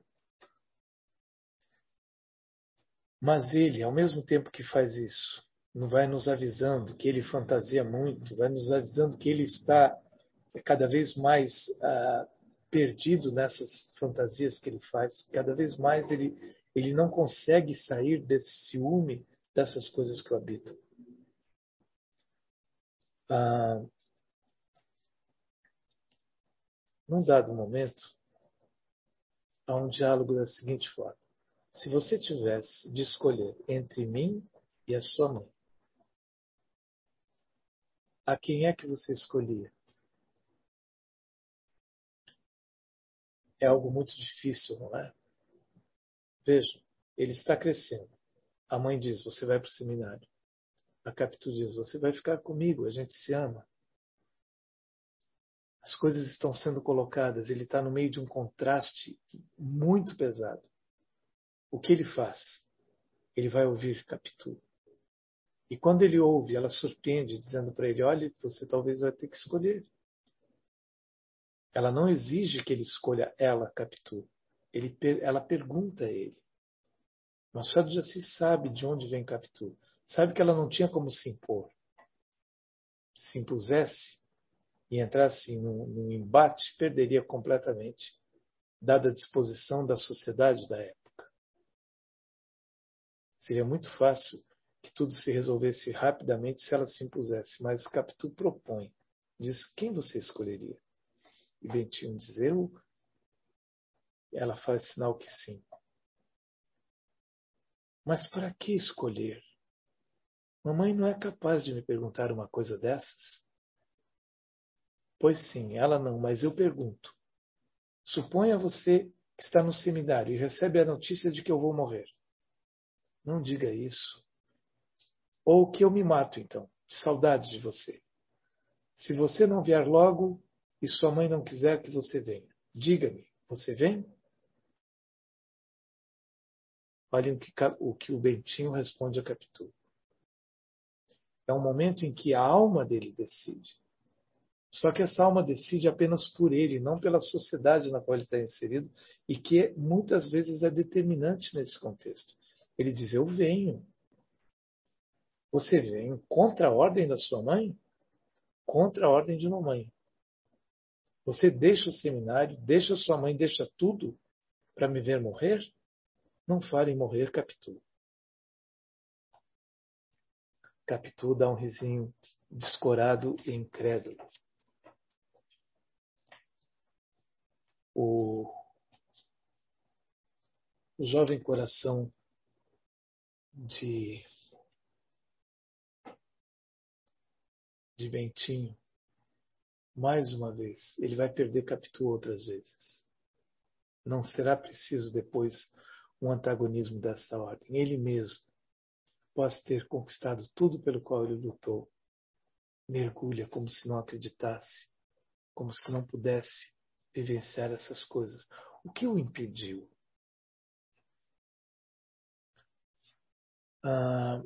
Mas ele, ao mesmo tempo que faz isso, não vai nos avisando que ele fantasia muito, vai nos avisando que ele está cada vez mais ah, perdido nessas fantasias que ele faz, cada vez mais ele, ele não consegue sair desse ciúme dessas coisas que o habitam. Ah, num dado momento, há um diálogo da seguinte forma: se você tivesse de escolher entre mim e a sua mãe, a quem é que você escolhia? É algo muito difícil, não é? Vejam, ele está crescendo. A mãe diz, você vai para o seminário. A Capitu diz, você vai ficar comigo, a gente se ama. As coisas estão sendo colocadas, ele está no meio de um contraste muito pesado. O que ele faz? Ele vai ouvir Capitu. E quando ele ouve, ela surpreende, dizendo para ele, olha, você talvez vai ter que escolher. Ela não exige que ele escolha ela, Capitu. Ele, ela pergunta a ele. Machado de Assis sabe de onde vem Capitu. Sabe que ela não tinha como se impor. Se impusesse e entrasse num, num embate, perderia completamente, dada a disposição da sociedade da época. Seria muito fácil que tudo se resolvesse rapidamente se ela se impusesse, mas Capitu propõe. Diz, quem você escolheria? E Bentinho diz, eu? Ela faz sinal que sim. Mas para que escolher? Mamãe não é capaz de me perguntar uma coisa dessas? Pois sim, ela não, mas eu pergunto. Suponha você que está no seminário e recebe a notícia de que eu vou morrer. Não diga isso. Ou que eu me mato, então, de saudade de você. Se você não vier logo e sua mãe não quiser que você venha, diga-me, você vem? Olhem o que o, que o Bentinho responde a Capitu. É um momento em que a alma dele decide. Só que essa alma decide apenas por ele, não pela sociedade na qual ele está inserido, e que muitas vezes é determinante nesse contexto. Ele diz, eu venho. Você vem contra a ordem da sua mãe? Contra a ordem de mamãe. Você deixa o seminário, deixa sua mãe, deixa tudo para me ver morrer? Não fale em morrer, Capitu. Capitu dá um risinho descorado e incrédulo. O, o jovem coração de, de Bentinho, mais uma vez, ele vai perder Capitu outras vezes. Não será preciso depois um antagonismo dessa ordem. Ele mesmo, após ter conquistado tudo pelo qual ele lutou, mergulha como se não acreditasse, como se não pudesse vivenciar essas coisas. O que o impediu? Ah,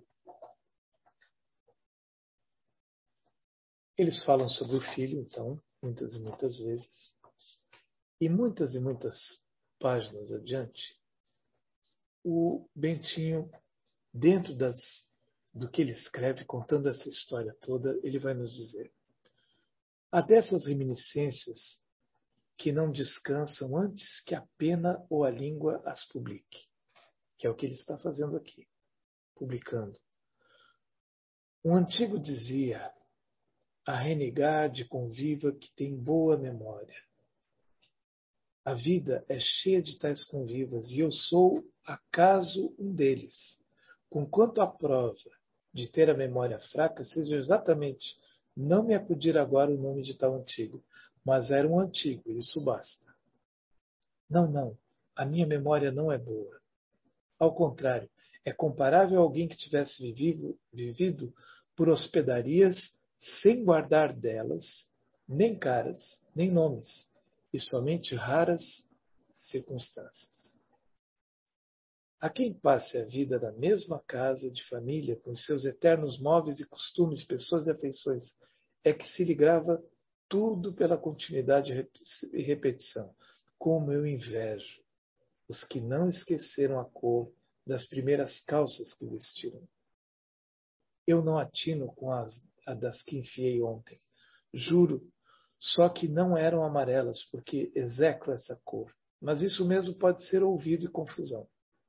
eles falam sobre o filho, então, muitas e muitas vezes. E muitas e muitas páginas adiante, o Bentinho, dentro das, do que ele escreve, contando essa história toda, ele vai nos dizer: há dessas reminiscências que não descansam antes que a pena ou a língua as publique, que é o que ele está fazendo aqui, publicando. Um antigo dizia: a renegar de conviva que tem boa memória. A vida é cheia de tais convivas e eu sou, acaso, um deles. Conquanto a prova de ter a memória fraca seja exatamente não me acudir agora o nome de tal antigo, mas era um antigo, isso basta. Não, não, a minha memória não é boa. Ao contrário, é comparável a alguém que tivesse vivido, vivido por hospedarias sem guardar delas nem caras, nem nomes, e somente raras circunstâncias. Há quem passe a vida na mesma casa de família, com seus eternos móveis e costumes, pessoas e afeições, é que se lhe grava tudo pela continuidade e repetição. Como eu invejo os que não esqueceram a cor das primeiras calças que vestiram. Eu não atino com as, a das que enfiei ontem. Juro, só que não eram amarelas, porque execro essa cor. Mas isso mesmo pode ser ouvido e confusão.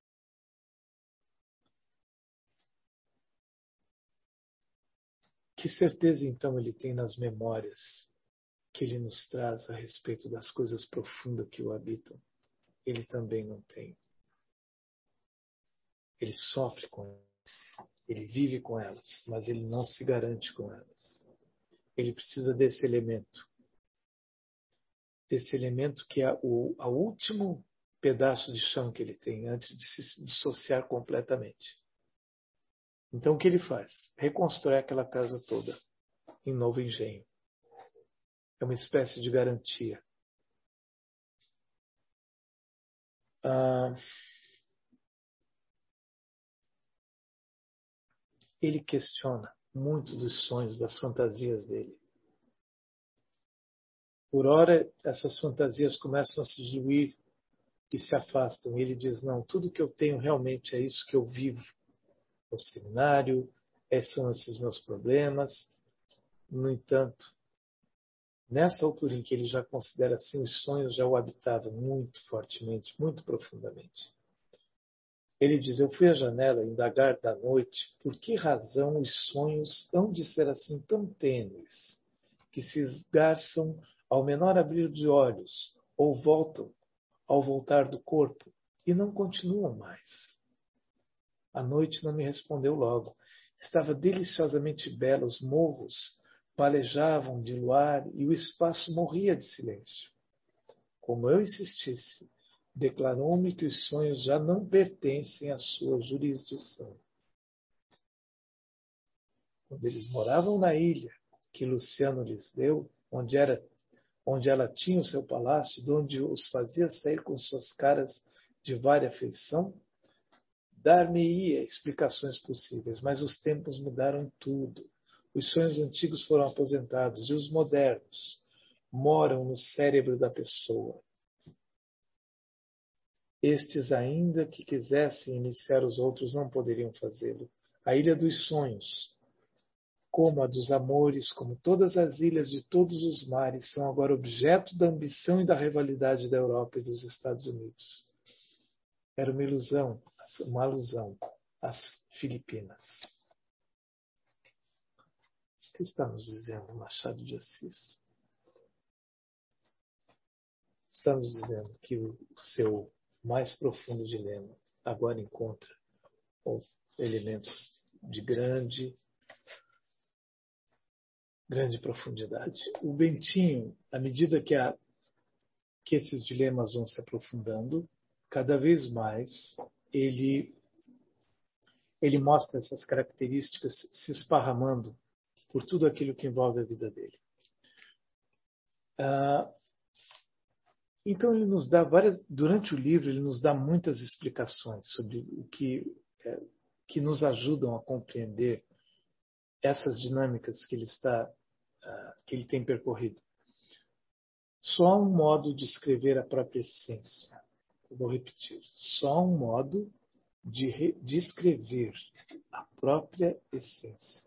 Que certeza então ele tem nas memórias que ele nos traz a respeito das coisas profundas que o habitam? Ele também não tem. Ele sofre com elas, ele vive com elas, mas ele não se garante com elas. Ele precisa desse elemento. Desse elemento que é o a último pedaço de chão que ele tem antes de se dissociar completamente. Então o que ele faz? Reconstrói aquela casa toda em novo engenho. É uma espécie de garantia. Ah, ele questiona muito dos sonhos, das fantasias dele. Por ora, essas fantasias começam a se diluir e se afastam. E ele diz, não, tudo que eu tenho realmente é isso que eu vivo. O seminário, são esses meus problemas. No entanto, nessa altura em que ele já considera assim, os sonhos já o habitavam muito fortemente, muito profundamente. Ele diz, eu fui à janela indagar da noite por que razão os sonhos hão de ser assim tão tênues, que se esgarçam ao menor abrir de olhos, ou voltam ao voltar do corpo, e não continuam mais. A noite não me respondeu logo. Estava deliciosamente bela, os morros palejavam de luar e o espaço morria de silêncio. Como eu insistisse, declarou-me que os sonhos já não pertencem à sua jurisdição. Quando eles moravam na ilha que Luciano lhes deu, onde, era, onde ela tinha o seu palácio, de onde os fazia sair com suas caras de vária feição, dar-me-ia explicações possíveis, mas os tempos mudaram tudo. Os sonhos antigos foram aposentados e os modernos moram no cérebro da pessoa. Estes, ainda que quisessem iniciar os outros, não poderiam fazê-lo. A ilha dos sonhos, como a dos amores, como todas as ilhas de todos os mares, são agora objeto da ambição e da rivalidade da Europa e dos Estados Unidos. Era uma ilusão, uma alusão às Filipinas. O que está nos dizendo Machado de Assis? Está nos dizendo que o seu mais profundo dilema agora encontra elementos de grande, grande profundidade. O Bentinho, à medida que a, que esses dilemas vão se aprofundando. Cada vez mais ele, ele mostra essas características se esparramando por tudo aquilo que envolve a vida dele. Ah, então ele nos dá várias, durante o livro ele nos dá muitas explicações sobre o que, é, que nos ajudam a compreender essas dinâmicas que ele está, ah, que ele tem percorrido. Só há um modo de escrever a própria essência. Eu vou repetir. Só há um modo de re, descrever a própria essência.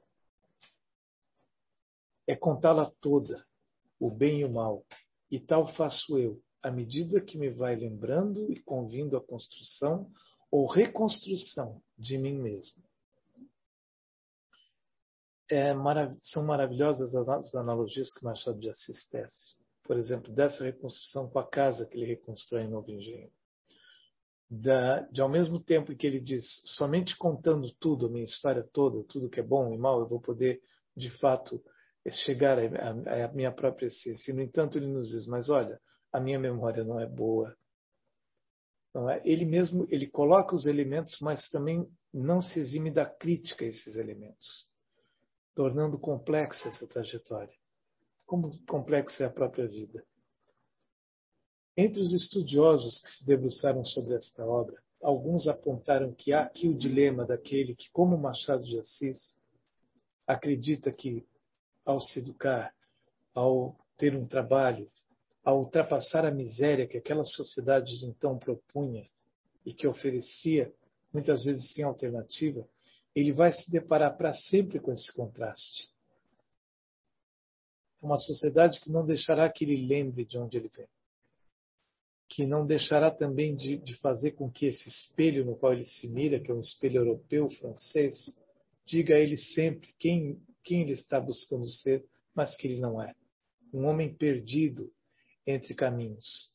É contá-la toda, o bem e o mal, e tal faço eu, à medida que me vai lembrando e convindo à construção ou reconstrução de mim mesmo. É marav- são maravilhosas as analogias que Machado de Assis tece. Por exemplo, dessa reconstrução com a casa que ele reconstrói em Novo Engenho. Da, de ao mesmo tempo que ele diz, somente contando tudo, a minha história toda, tudo que é bom e mal, eu vou poder, de fato, chegar à minha própria essência. E, no entanto, ele nos diz, mas olha, a minha memória não é boa. Não é? Ele mesmo, ele coloca os elementos, mas também não se exime da crítica a esses elementos, tornando complexa essa trajetória. Como complexa é a própria vida. Entre os estudiosos que se debruçaram sobre esta obra, alguns apontaram que há aqui o dilema daquele que, como Machado de Assis, acredita que, ao se educar, ao ter um trabalho, ao ultrapassar a miséria que aquela sociedade de então propunha e que oferecia, muitas vezes sem alternativa, ele vai se deparar para sempre com esse contraste. Uma sociedade que não deixará que ele lembre de onde ele vem. Que não deixará também de, de fazer com que esse espelho no qual ele se mira, que é um espelho europeu, francês, diga a ele sempre quem, quem ele está buscando ser, mas que ele não é. Um homem perdido entre caminhos.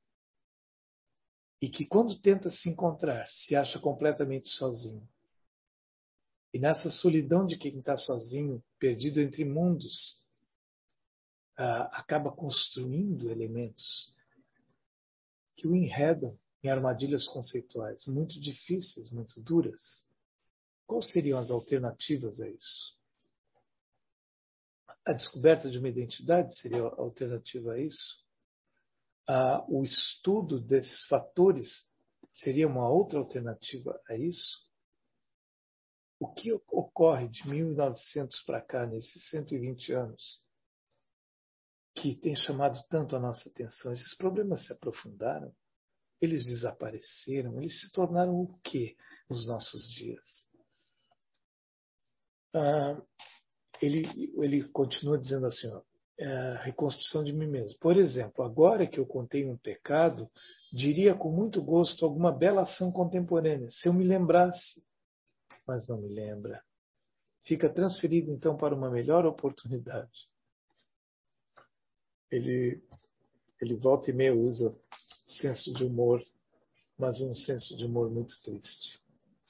E que quando tenta se encontrar, se acha completamente sozinho. E nessa solidão de quem está sozinho, perdido entre mundos, ah, acaba construindo elementos que o enredam em armadilhas conceituais muito difíceis, muito duras. Quais seriam as alternativas a isso? A descoberta de uma identidade seria a alternativa a isso? Ah, o estudo desses fatores seria uma outra alternativa a isso? O que ocorre de mil e novecentos para cá, nesses cento e vinte anos, que tem chamado tanto a nossa atenção? Esses problemas se aprofundaram? Eles desapareceram? Eles se tornaram o quê nos nossos dias? Ah, ele, ele continua dizendo assim, ó, a reconstrução de mim mesmo. Por exemplo, agora que eu contei um pecado, diria com muito gosto alguma bela ação contemporânea, se eu me lembrasse, mas não me lembra. Fica transferido então para uma melhor oportunidade. Ele, ele volta e meia usa senso de humor, mas um senso de humor muito triste.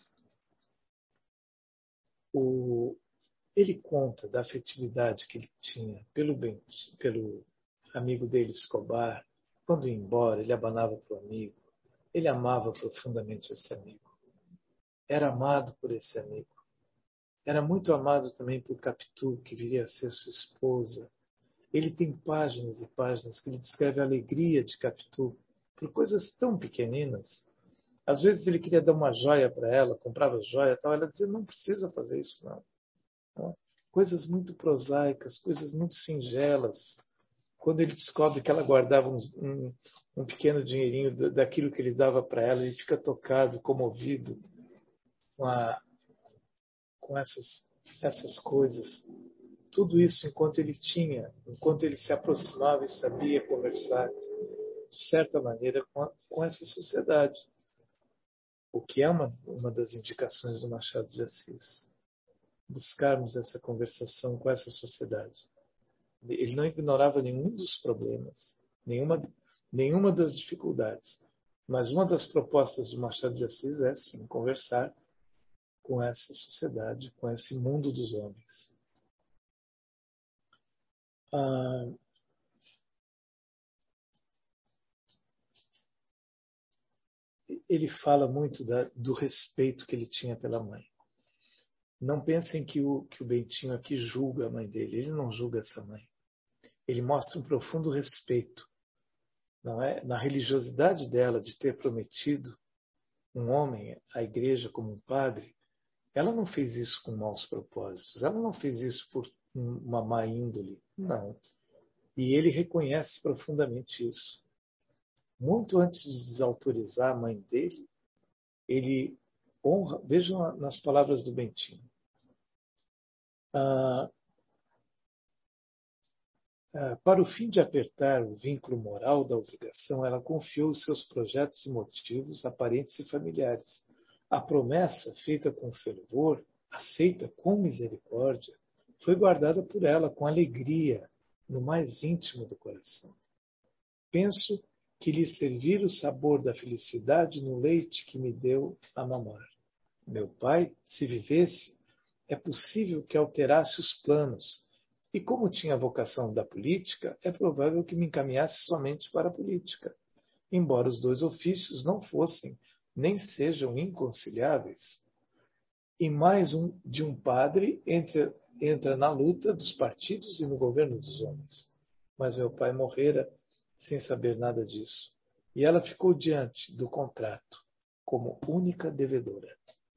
O, ele conta da afetividade que ele tinha pelo, bem, pelo amigo dele, Escobar. Quando ia embora, ele abanava para o amigo. Ele amava profundamente esse amigo. Era amado por esse amigo. Era muito amado também por Capitu, que viria a ser sua esposa. Ele tem páginas e páginas que ele descreve a alegria de Capitu por coisas tão pequeninas. Às vezes ele queria dar uma joia para ela, comprava joia e tal. Ela dizia, não precisa fazer isso não. não. Coisas muito prosaicas, coisas muito singelas. Quando ele descobre que ela guardava um, um, um pequeno dinheirinho daquilo que ele dava para ela, ele fica tocado, comovido com, a, com essas, essas coisas. Tudo isso enquanto ele tinha, enquanto ele se aproximava e sabia conversar, de certa maneira, com, a, com essa sociedade. O que é uma, uma das indicações do Machado de Assis. Buscarmos essa conversação com essa sociedade. Ele não ignorava nenhum dos problemas, nenhuma, nenhuma das dificuldades. Mas uma das propostas do Machado de Assis é, sim, conversar com essa sociedade, com esse mundo dos homens. Ah, ele fala muito da, do respeito que ele tinha pela mãe. Não pensem que o, que o Bentinho aqui julga a mãe dele. Ele não julga essa mãe. Ele mostra um profundo respeito, não é? Na religiosidade dela de ter prometido um homem à igreja como um padre. Ela não fez isso com maus propósitos. Ela não fez isso por uma má índole. Não. E ele reconhece profundamente isso. Muito antes de desautorizar a mãe dele, ele honra. Vejam nas palavras do Bentinho. Ah, ah, para o fim de apertar o vínculo moral da obrigação, ela confiou os seus projetos e motivos a parentes e familiares. A promessa, feita com fervor, aceita com misericórdia, foi guardada por ela com alegria no mais íntimo do coração. Penso que lhe servir o sabor da felicidade no leite que me deu a mamar. Meu pai, se vivesse, é possível que alterasse os planos, e como tinha a vocação da política, é provável que me encaminhasse somente para a política, embora os dois ofícios não fossem nem sejam inconciliáveis. E mais um de um padre entra, entra na luta dos partidos e no governo dos homens. Mas meu pai morrera sem saber nada disso, e ela ficou diante do contrato como única devedora.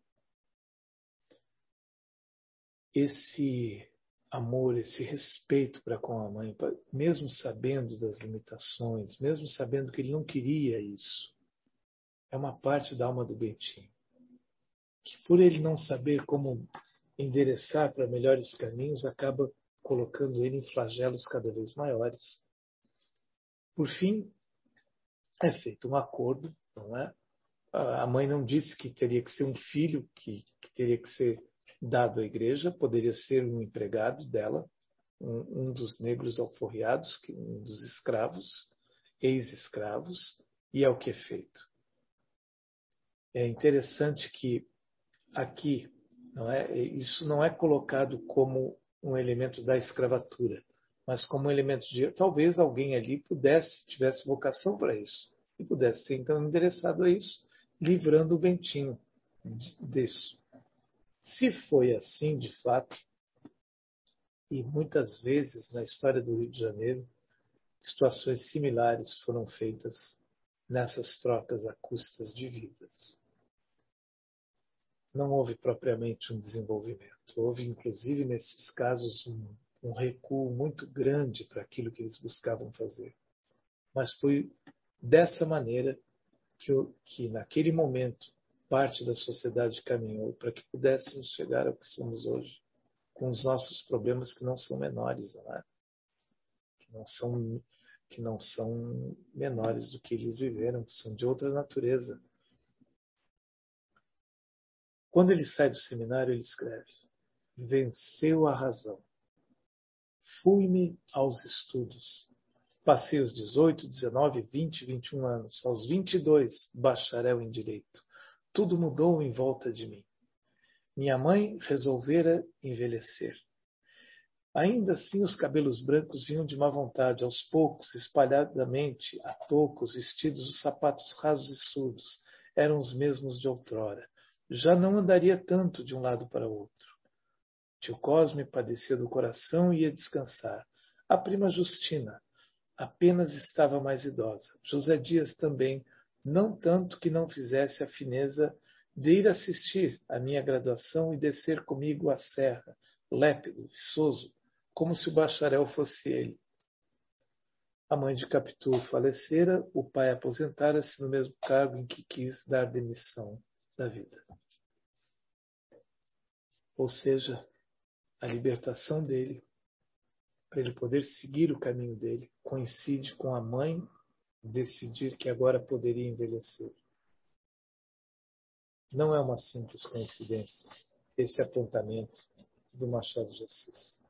Esse amor, esse respeito para com a mãe, mesmo sabendo das limitações, mesmo sabendo que ele não queria isso, é uma parte da alma do Bentinho, que por ele não saber como endereçar para melhores caminhos, acaba colocando ele em flagelos cada vez maiores. Por fim, é feito um acordo, não é? A mãe não disse que teria que ser um filho que, que teria que ser dado à igreja, poderia ser um empregado dela, um, um dos negros alforriados, um dos escravos, ex-escravos, e é o que é feito. É interessante que aqui, não é, isso não é colocado como um elemento da escravatura, mas como um elemento de, talvez alguém ali pudesse, tivesse vocação para isso, e pudesse ser então endereçado a isso, livrando o Bentinho disso. Se foi assim, de fato, e muitas vezes na história do Rio de Janeiro, situações similares foram feitas nessas trocas a custas de vidas. Não houve propriamente um desenvolvimento. Houve, inclusive, nesses casos, um, um recuo muito grande para aquilo que eles buscavam fazer. Mas foi dessa maneira que, que naquele momento, parte da sociedade caminhou para que pudéssemos chegar ao que somos hoje, com os nossos problemas que não são menores, não é? que, não são, que não são menores do que eles viveram, que são de outra natureza. Quando ele sai do seminário, ele escreve: venceu a razão. Fui-me aos estudos. Passei os dezoito, dezenove, vinte, vinte e um anos. Aos vinte e dois, bacharel em direito. Tudo mudou em volta de mim. Minha mãe resolvera envelhecer. Ainda assim, os cabelos brancos vinham de má vontade, aos poucos, espalhadamente, a tocos, vestidos os sapatos rasos e surdos, eram os mesmos de outrora. Já não andaria tanto de um lado para o outro. Tio Cosme padecia do coração e ia descansar. A prima Justina apenas estava mais idosa. José Dias também, não tanto que não fizesse a fineza de ir assistir à minha graduação e descer comigo a serra, lépido, viçoso, como se o bacharel fosse ele. A mãe de Capitu falecera, o pai aposentara-se no mesmo cargo em que quis dar demissão da vida. Ou seja, a libertação dele, para ele poder seguir o caminho dele, coincide com a mãe decidir que agora poderia envelhecer. Não é uma simples coincidência esse apontamento do Machado de Assis.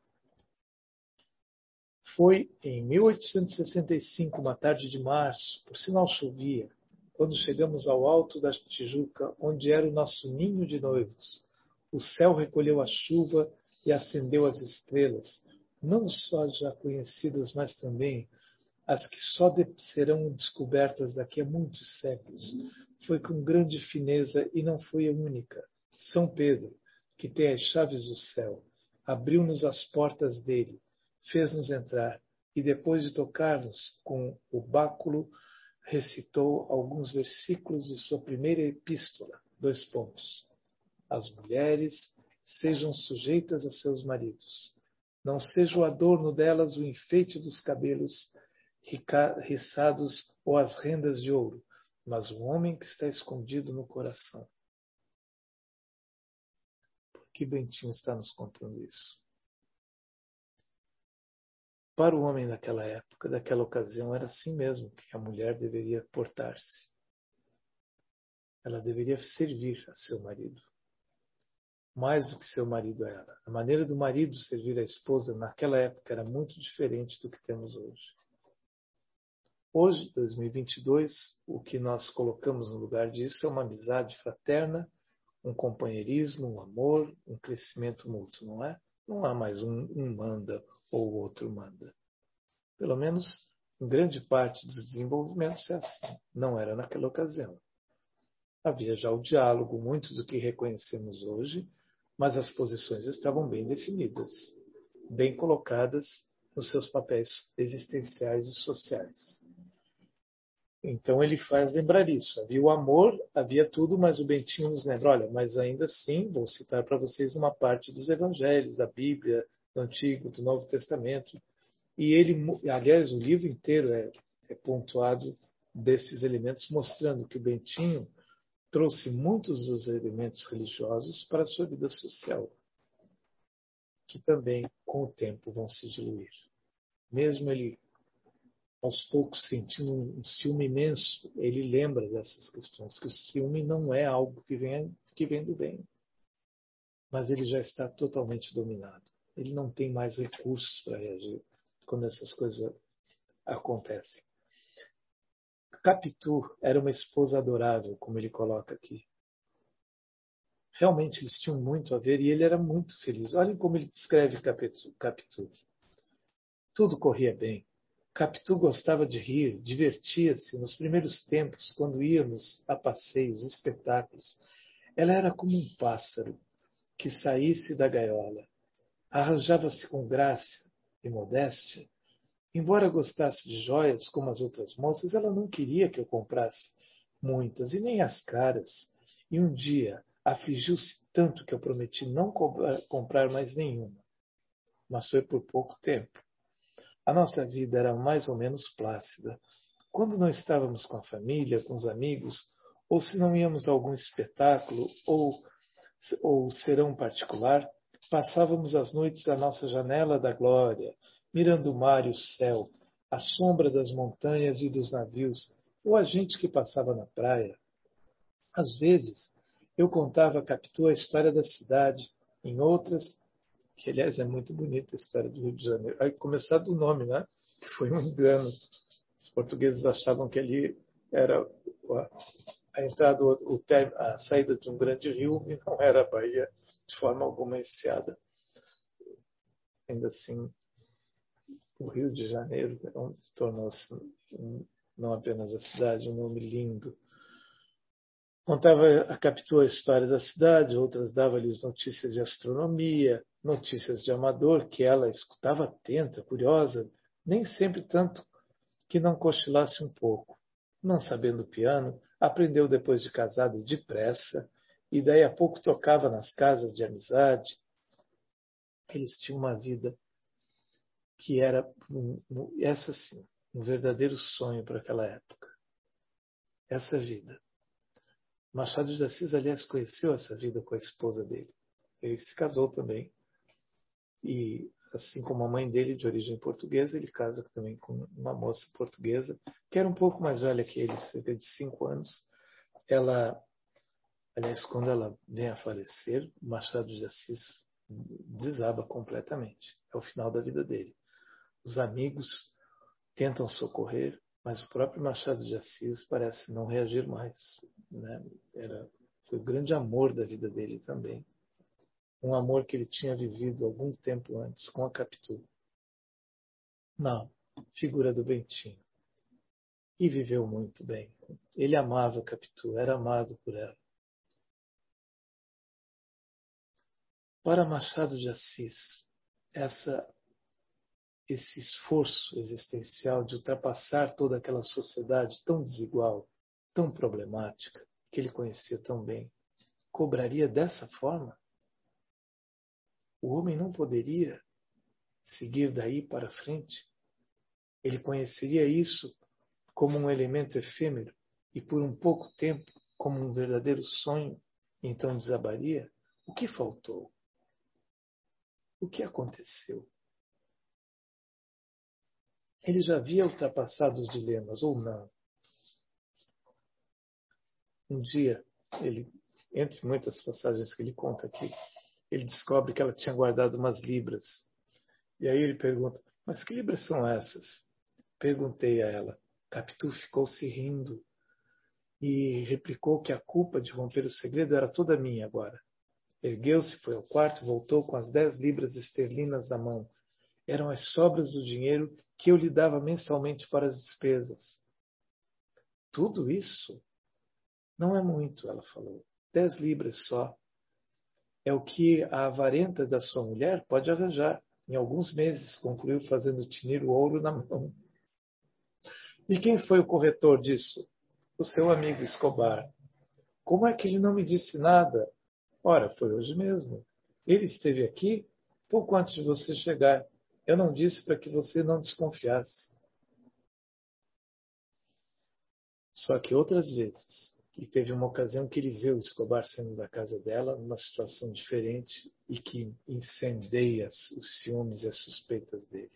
Foi em mil oitocentos e sessenta e cinco, uma tarde de março, por sinal chovia, quando chegamos ao alto da Tijuca, onde era o nosso ninho de noivos. O céu recolheu a chuva e acendeu as estrelas, não só as já conhecidas, mas também as que só serão descobertas daqui a muitos séculos, foi com grande fineza e não foi a única. São Pedro, que tem as chaves do céu, abriu-nos as portas dele, fez-nos entrar e depois de tocar-nos com o báculo, recitou alguns versículos de sua primeira epístola, dois pontos. As mulheres sejam sujeitas a seus maridos. Não seja o adorno delas o enfeite dos cabelos riçados ou as rendas de ouro, mas o homem que está escondido no coração. Por que Bentinho está nos contando isso? Para o homem daquela época, daquela ocasião, era assim mesmo que a mulher deveria portar-se. Ela deveria servir a seu marido. Mais do que seu marido a ela. A maneira do marido servir a esposa naquela época era muito diferente do que temos hoje. Hoje, dois mil e vinte e dois, o que nós colocamos no lugar disso é uma amizade fraterna, um companheirismo, um amor, um crescimento mútuo, não é? Não há mais um, um manda ou o outro manda. Pelo menos, em grande parte dos desenvolvimentos é assim. Não era naquela ocasião. Havia já o diálogo, muito do que reconhecemos hoje, mas as posições estavam bem definidas, bem colocadas nos seus papéis existenciais e sociais. Então ele faz lembrar isso. Havia o amor, havia tudo, mas o Bentinho nos lembra, olha, mas ainda assim, vou citar para vocês uma parte dos evangelhos, da Bíblia, do Antigo, do Novo Testamento. E ele, aliás, o livro inteiro é, é pontuado desses elementos, mostrando que o Bentinho trouxe muitos dos elementos religiosos para a sua vida social, que também, com o tempo, vão se diluir. Mesmo ele, aos poucos, sentindo um ciúme imenso, ele lembra dessas questões, que o ciúme não é algo que vem, que vem do bem, mas ele já está totalmente dominado. Ele não tem mais recursos para reagir quando essas coisas acontecem. Capitu era uma esposa adorável, como ele coloca aqui. Realmente eles tinham muito a ver e ele era muito feliz. Olhem como ele descreve Capitu. Capitu. Tudo corria bem. Capitu gostava de rir, divertia-se nos primeiros tempos, quando íamos a passeios, espetáculos. Ela era como um pássaro que saísse da gaiola. Arranjava-se com graça e modéstia. Embora gostasse de joias como as outras moças, ela não queria que eu comprasse muitas, e nem as caras. E um dia afligiu-se tanto que eu prometi não comprar mais nenhuma. Mas foi por pouco tempo. A nossa vida era mais ou menos plácida. Quando não estávamos com a família, com os amigos, ou se não íamos a algum espetáculo ou, ou serão particular, passávamos as noites à nossa janela da glória, mirando o mar e o céu, a sombra das montanhas e dos navios, ou a gente que passava na praia. Às vezes, eu contava a Capitu a história da cidade, em outras, que aliás é muito bonita a história do Rio de Janeiro. Aí começar do nome, né? Que foi um engano. Os portugueses achavam que ali era a entrada, o, a saída de um grande rio e não era a Bahia de forma alguma enseada. Ainda assim, o Rio de Janeiro tornou-se não apenas a cidade, um nome lindo. Contava a Capitu a história da cidade, outras davam-lhes notícias de astronomia, notícias de amador, que ela escutava atenta, curiosa, nem sempre tanto que não cochilasse um pouco. Não sabendo piano, aprendeu depois de casada depressa, e daí a pouco tocava nas casas de amizade. Eles tinham uma vida que era, essa sim, um verdadeiro sonho para aquela época. Essa vida. Machado de Assis, aliás, conheceu essa vida com a esposa dele. Ele se casou também. E, assim como a mãe dele, de origem portuguesa, ele casa também com uma moça portuguesa, que era um pouco mais velha que ele, cerca de cinco anos. Ela, aliás, quando ela vem a falecer, Machado de Assis desaba completamente. É o final da vida dele. Os amigos tentam socorrer, mas o próprio Machado de Assis parece não reagir mais, né? Era, foi o grande amor da vida dele também. Um amor que ele tinha vivido algum tempo antes com a Capitu. Não, figura do Bentinho. e viveu muito bem. Ele amava Capitu, era amado por ela. Para Machado de Assis, essa, esse esforço existencial de ultrapassar toda aquela sociedade tão desigual, tão problemática, que ele conhecia tão bem, cobraria dessa forma? O homem não poderia seguir daí para frente? Ele conheceria isso como um elemento efêmero e por um pouco tempo como um verdadeiro sonho, e então desabaria? O que faltou? O que aconteceu? Ele já havia ultrapassado os dilemas, ou não? Um dia, ele, entre muitas passagens que ele conta aqui, ele descobre que ela tinha guardado umas libras. E aí ele pergunta, mas que libras são essas? Perguntei a ela. Capitu ficou se rindo e replicou que a culpa de romper o segredo era toda minha agora. Ergueu-se, foi ao quarto, voltou com as dez libras esterlinas na mão. Eram as sobras do dinheiro que eu lhe dava mensalmente para as despesas. Tudo isso? Não é muito, ela falou. Dez libras só. É o que a avarenta da sua mulher pode arranjar. Em alguns meses, concluiu fazendo tinir o ouro na mão. E quem foi o corretor disso? O seu amigo Escobar. Como é que ele não me disse nada? Ora, foi hoje mesmo. Ele esteve aqui pouco antes de você chegar. Eu não disse para que você não desconfiasse. Só que outras vezes, e teve uma ocasião que ele viu Escobar saindo da casa dela, numa situação diferente, e que incendeia os ciúmes e as suspeitas dele.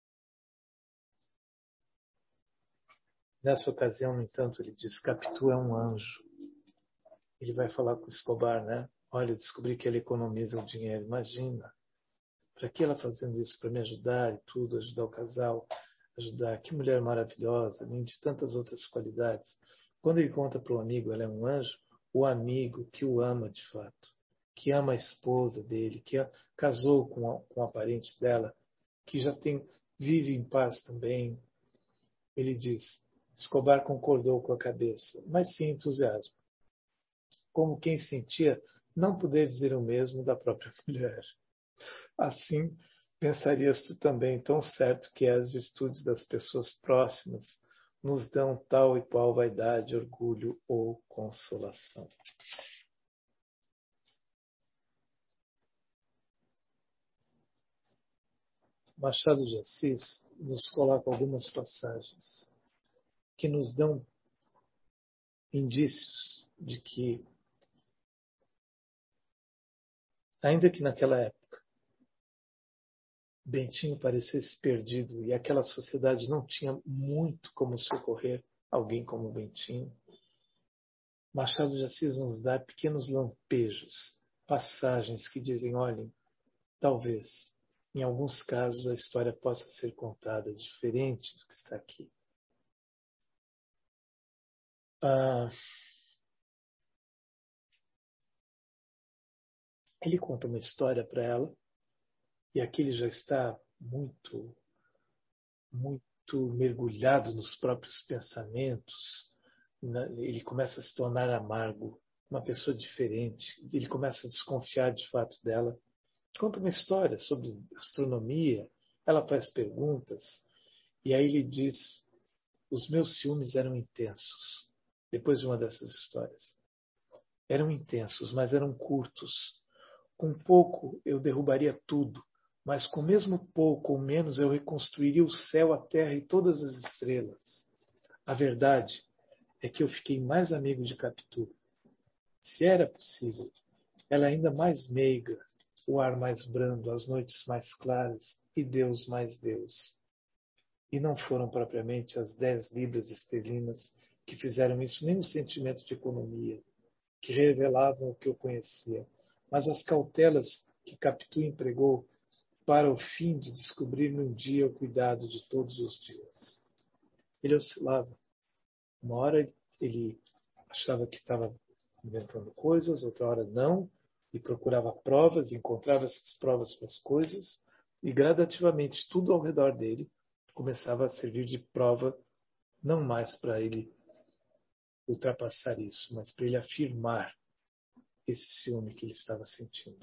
Nessa ocasião, no entanto, ele diz, Capitu é um anjo. Ele vai falar com Escobar, né? Olha, descobri que ele economiza o dinheiro. Imagina. Para que ela fazendo isso? Para me ajudar e tudo, ajudar o casal, ajudar. Que mulher maravilhosa, além de tantas outras qualidades. Quando ele conta para o amigo, ela é um anjo, o amigo que o ama de fato, que ama a esposa dele, que a, casou com a, com a parente dela, que já tem, vive em paz também. Ele diz, Escobar concordou com a cabeça, mas sem entusiasmo. Como quem sentia não poder dizer o mesmo da própria mulher. Assim, pensarias tu também, tão certo que as virtudes das pessoas próximas nos dão tal e qual vaidade, orgulho ou consolação. Machado de Assis nos coloca algumas passagens que nos dão indícios de que, ainda que naquela época Bentinho parecesse perdido e aquela sociedade não tinha muito como socorrer alguém como Bentinho, Machado de Assis nos dá pequenos lampejos, passagens que dizem, olhem, talvez, em alguns casos, a história possa ser contada diferente do que está aqui. Ah, ele conta uma história para ela, e aqui ele já está muito, muito mergulhado nos próprios pensamentos. Ele começa a se tornar amargo, uma pessoa diferente. Ele começa a desconfiar de fato dela. Conta uma história sobre astronomia. Ela faz perguntas. E aí ele diz, os meus ciúmes eram intensos. Depois de uma dessas histórias. Eram intensos, mas eram curtos. Com pouco eu derrubaria tudo. Mas com mesmo pouco ou menos eu reconstruiria o céu, a terra e todas as estrelas. A verdade é que eu fiquei mais amigo de Capitu. Se era possível, ela ainda mais meiga, o ar mais brando, as noites mais claras e Deus mais Deus. E não foram propriamente as dez libras esterlinas que fizeram isso, nem o sentimento de economia, que revelavam o que eu conhecia, mas as cautelas que Capitu empregou para o fim de descobrir num dia o cuidado de todos os dias. Ele oscilava. Uma hora ele achava que estava inventando coisas, outra hora não, e procurava provas, encontrava essas provas para as coisas, e gradativamente tudo ao redor dele começava a servir de prova não mais para ele ultrapassar isso, mas para ele afirmar esse ciúme que ele estava sentindo.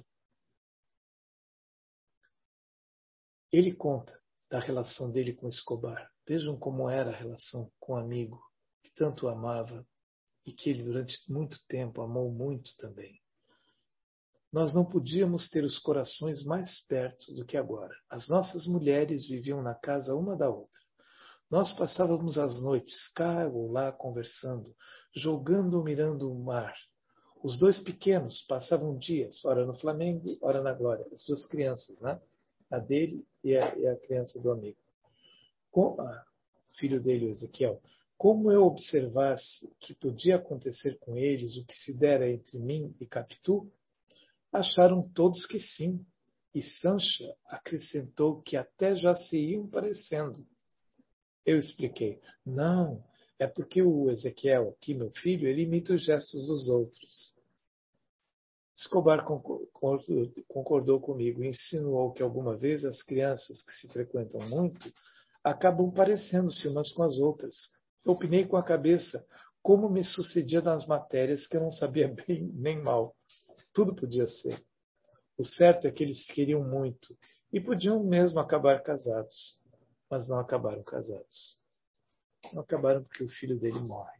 Ele conta da relação dele com Escobar. Vejam como era a relação com o amigo que tanto amava e que ele durante muito tempo amou muito também. Nós não podíamos ter os corações mais perto do que agora. As nossas mulheres viviam na casa uma da outra. Nós passávamos as noites cá ou lá conversando, jogando ou mirando o mar. Os dois pequenos passavam dias, ora no Flamengo, ora na Glória. As duas crianças, né? A dele e a, e a criança do amigo. Com, ah, filho dele, o Ezequiel. Como eu observasse que podia acontecer com eles o que se dera entre mim e Capitu, acharam todos que sim. E Sancha acrescentou que até já se iam parecendo. Eu expliquei. Não, é porque o Ezequiel, aqui, meu filho, ele imita os gestos dos outros. Escobar concordou, concordou comigo e insinuou que alguma vez as crianças que se frequentam muito acabam parecendo-se umas com as outras. Eu opinei com a cabeça como me sucedia nas matérias que eu não sabia bem nem mal. Tudo podia ser. O certo é que eles queriam muito e podiam mesmo acabar casados, mas não acabaram casados. Não acabaram porque o filho dele morre.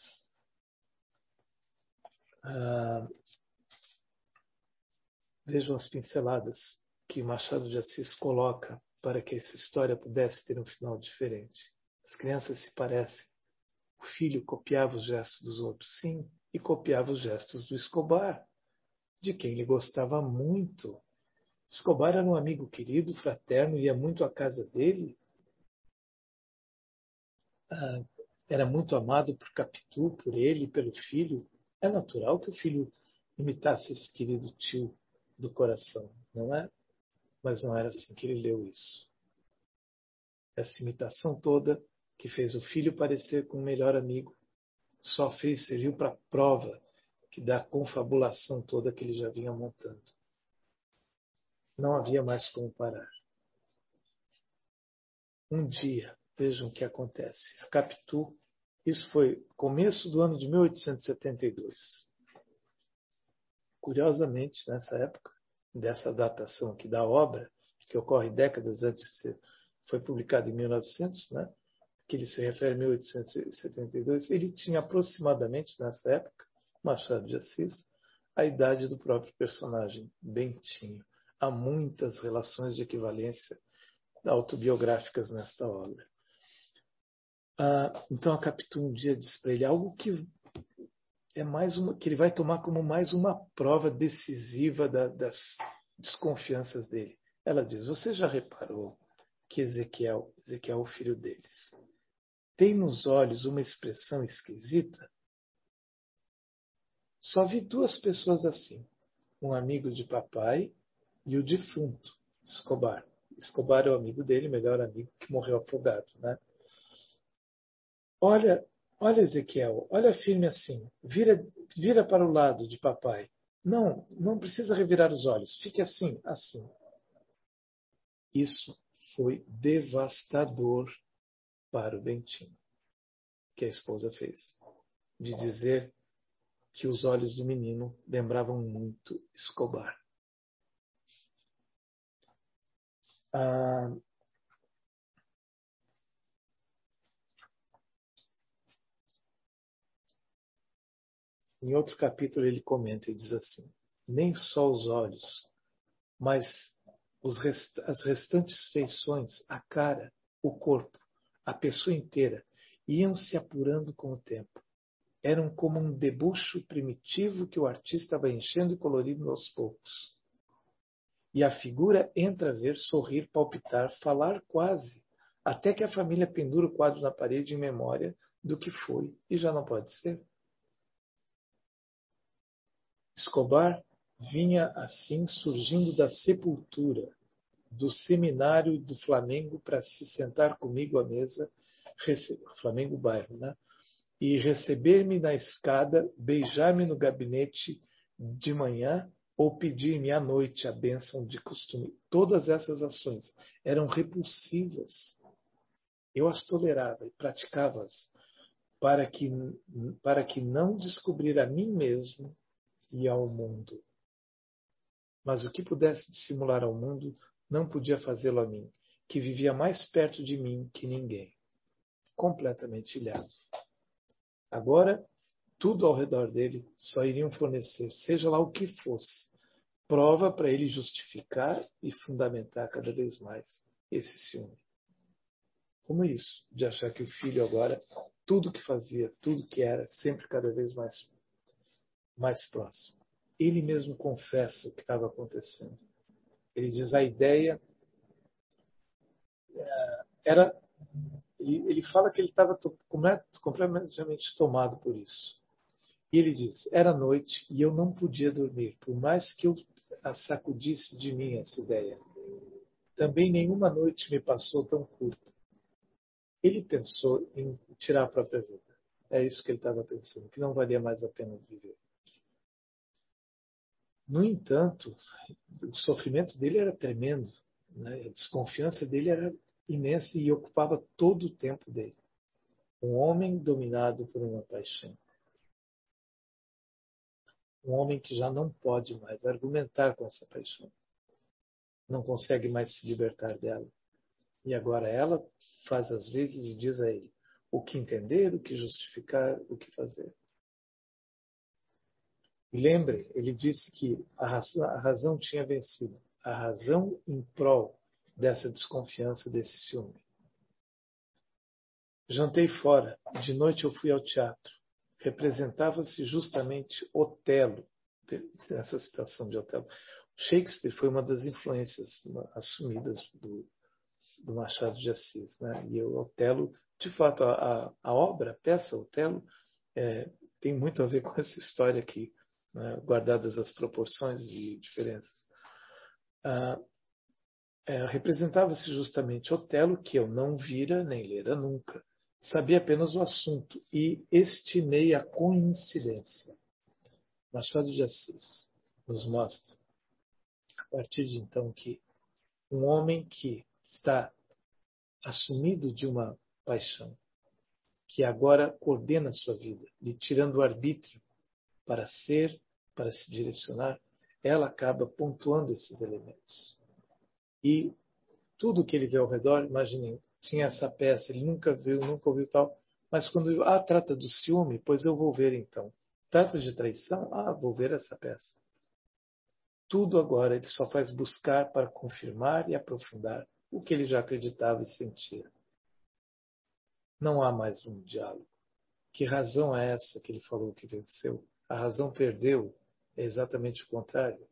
Ah, vejam as pinceladas que Machado de Assis coloca para que essa história pudesse ter um final diferente. As crianças se parecem. O filho copiava os gestos dos outros, sim, e copiava os gestos do Escobar, de quem ele gostava muito. Escobar era um amigo querido, fraterno, ia muito à casa dele. Ah, era muito amado por Capitu, por ele, pelo filho. É natural que o filho imitasse esse querido tio do coração, não é? Mas não era assim que ele leu isso. Essa imitação toda, que fez o filho parecer com o melhor amigo, só fez, serviu para prova que da confabulação toda que ele já vinha montando. Não havia mais como parar. Um dia, vejam o que acontece. A Capitu, isso foi começo do ano de mil oitocentos e setenta e dois. Curiosamente, nessa época, dessa datação aqui da obra, que ocorre décadas antes de ser, foi publicado em mil e novecentos, né? Que ele se refere a mil oitocentos e setenta e dois, ele tinha aproximadamente, nessa época, Machado de Assis, a idade do próprio personagem, Bentinho. Há muitas relações de equivalência autobiográficas nesta obra. Ah, então a Capitu um dia diz para ele algo que é mais uma, que ele vai tomar como mais uma prova decisiva da, das desconfianças dele. Ela diz: você já reparou que Ezequiel, Ezequiel é o filho deles, tem nos olhos uma expressão esquisita? Só vi duas pessoas assim, um amigo de papai e o defunto, Escobar. Escobar é o amigo dele, melhor amigo, que morreu afogado, né? Olha, olha Ezequiel, olha firme assim, vira, vira para o lado de papai. Não, não precisa revirar os olhos, fique assim, assim. Isso foi devastador para o Bentinho, que a esposa fez, de dizer que os olhos do menino lembravam muito Escobar. Ah, em outro capítulo ele comenta e diz assim: nem só os olhos, mas os rest- as restantes feições, a cara, o corpo, a pessoa inteira, iam se apurando com o tempo. Eram como um debuxo primitivo que o artista vai enchendo e colorindo aos poucos. E a figura entra a ver, sorrir, palpitar, falar quase, até que a família pendura o quadro na parede em memória do que foi e já não pode ser. Escobar vinha assim surgindo da sepultura, do seminário do Flamengo para se sentar comigo à mesa, rece... Flamengo bairro, né? E receber-me na escada, beijar-me no gabinete de manhã ou pedir-me à noite a bênção de costume. Todas essas ações eram repulsivas. Eu as tolerava e praticava-as para que, para que não descobrir a mim mesmo e ao mundo. Mas o que pudesse dissimular ao mundo não podia fazê-lo a mim, que vivia mais perto de mim que ninguém, completamente ilhado. Agora, tudo ao redor dele só iriam fornecer, seja lá o que fosse, prova para ele justificar e fundamentar cada vez mais esse ciúme. Como isso, de achar que o filho agora, tudo que fazia, tudo que era, sempre cada vez mais, mais próximo. Ele mesmo confessa o que estava acontecendo. Ele diz, a ideia era... Ele, ele fala que ele estava completamente tomado por isso. E ele diz, era noite e eu não podia dormir, por mais que eu a sacudisse de mim essa ideia. Também nenhuma noite me passou tão curta. Ele pensou em tirar a própria vida. É isso que ele estava pensando, que não valia mais a pena viver. No entanto, o sofrimento dele era tremendo, né? A desconfiança dele era imensa e ocupava todo o tempo dele. Um homem dominado por uma paixão. Um homem que já não pode mais argumentar com essa paixão. Não consegue mais se libertar dela. E agora ela faz as vezes e diz a ele o que entender, o que justificar, o que fazer. E lembre, ele disse que a razão, a razão tinha vencido. A razão em prol dessa desconfiança, desse ciúme. Jantei fora. De noite eu fui ao teatro. Representava-se justamente Otelo. Essa citação de Otelo. Shakespeare foi uma das influências assumidas do, do Machado de Assis, né? E o Otelo, de fato, a, a, a obra, a peça Otelo, é, tem muito a ver com essa história aqui, né? Guardadas as proporções e diferenças. Ah, é, representava-se justamente Otelo, que eu não vira nem lera nunca. Sabia apenas o assunto e estimei a coincidência. Machado de Assis nos mostra, a partir de então, que um homem que está assumido de uma paixão, que agora coordena a sua vida, lhe tirando o arbítrio para ser, para se direcionar, ela acaba pontuando esses elementos. E tudo que ele vê ao redor, imaginem, tinha essa peça, ele nunca viu, nunca ouviu tal, mas quando ah, trata do ciúme, pois eu vou ver então. Trata de traição, ah, vou ver essa peça. Tudo agora ele só faz buscar para confirmar e aprofundar o que ele já acreditava e sentia. Não há mais um diálogo. Que razão é essa que ele falou que venceu? A razão perdeu. É exatamente o contrário.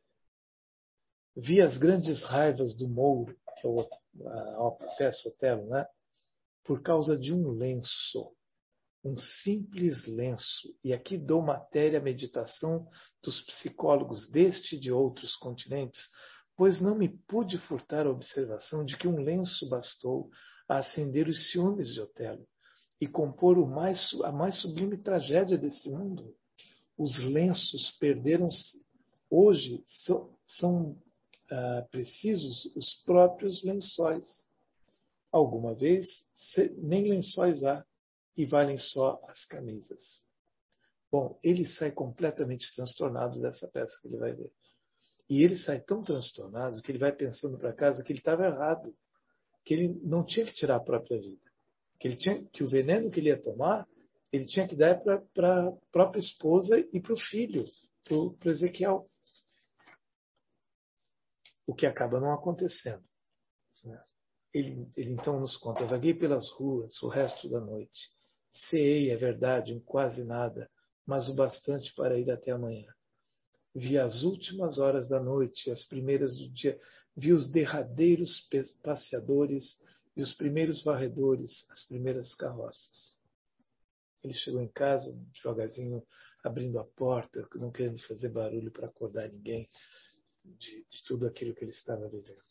Vi as grandes raivas do Mouro, que é a, a peça Otelo, né? Por causa de um lenço. Um simples lenço. E aqui dou matéria à meditação dos psicólogos deste e de outros continentes, pois não me pude furtar a observação de que um lenço bastou a acender os ciúmes de Otelo e compor o mais, a mais sublime tragédia desse mundo. Os lenços perderam-se. Hoje são, são ah, precisos os próprios lençóis. Alguma vez se, nem lençóis há e valem só as camisas. Bom, ele sai completamente transtornado dessa peça que ele vai ver. E ele sai tão transtornado que ele vai pensando para casa que ele estava errado, que ele não tinha que tirar a própria vida. Que, ele tinha, que o veneno que ele ia tomar, ele tinha que dar para a própria esposa e para o filho, para o Ezequiel. O que acaba não acontecendo. Ele, ele então nos conta, vaguei pelas ruas o resto da noite. Ceei, é verdade, em quase nada, mas o bastante para ir até amanhã. Vi as últimas horas da noite, as primeiras do dia, vi os derradeiros passeadores e os primeiros varredores, as primeiras carroças. Ele chegou em casa, devagarzinho, abrindo a porta, não querendo fazer barulho para acordar ninguém de, de tudo aquilo que ele estava vivendo.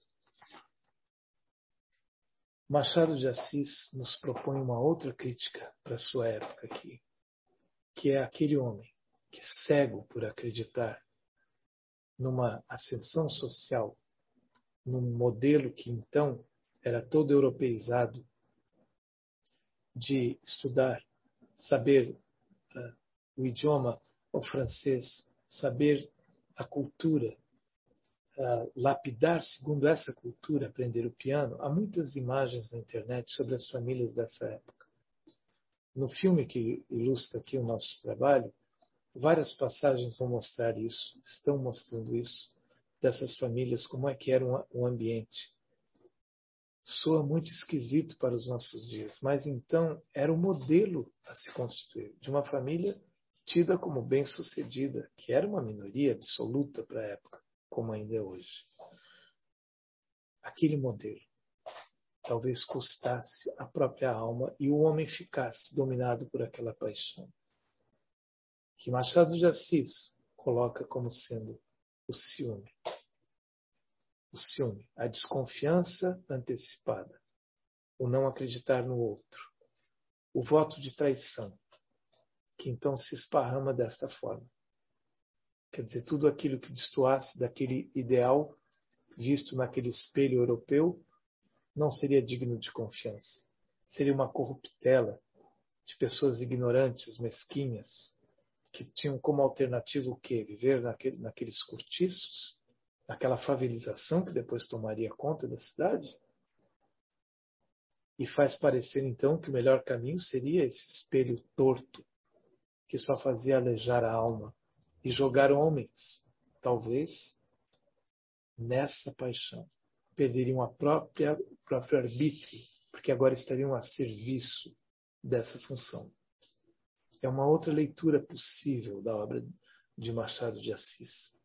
Machado de Assis nos propõe uma outra crítica para a sua época aqui, que é aquele homem que, cego por acreditar numa ascensão social, num modelo que então era todo europeizado, de estudar, saber uh, o idioma, o francês, saber a cultura, uh, lapidar segundo essa cultura, aprender o piano. Há muitas imagens na internet sobre as famílias dessa época. No filme que ilustra aqui o nosso trabalho, várias passagens vão mostrar isso, estão mostrando isso, dessas famílias, como é que era um ambiente. Soa muito esquisito para os nossos dias, mas então era o modelo a se constituir, de uma família tida como bem-sucedida, que era uma minoria absoluta para a época, como ainda é hoje. Aquele modelo talvez custasse a própria alma e o homem ficasse dominado por aquela paixão, que Machado de Assis coloca como sendo o ciúme. O ciúme, a desconfiança antecipada, o não acreditar no outro, o voto de traição, que então se esparrama desta forma. Quer dizer, tudo aquilo que destoasse daquele ideal visto naquele espelho europeu não seria digno de confiança. Seria uma corruptela de pessoas ignorantes, mesquinhas, que tinham como alternativa o quê? Viver naquele, naqueles cortiços, naquela favelização que depois tomaria conta da cidade? E faz parecer então que o melhor caminho seria esse espelho torto, que só fazia alejar a alma e jogar homens, talvez, nessa paixão. Perderiam a própria, o próprio arbítrio, porque agora estariam a serviço dessa função. É uma outra leitura possível da obra de Machado de Assis.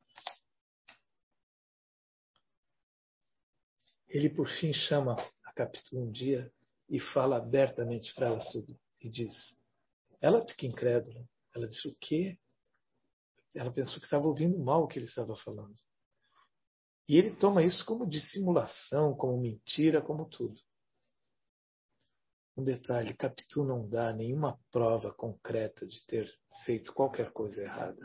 Ele, por fim, chama a Capitu um dia e fala abertamente para ela tudo. E diz, ela fica incrédula. Ela diz, o quê? Ela pensou que estava ouvindo mal o que ele estava falando. E ele toma isso como dissimulação, como mentira, como tudo. Um detalhe, Capitu não dá nenhuma prova concreta de ter feito qualquer coisa errada.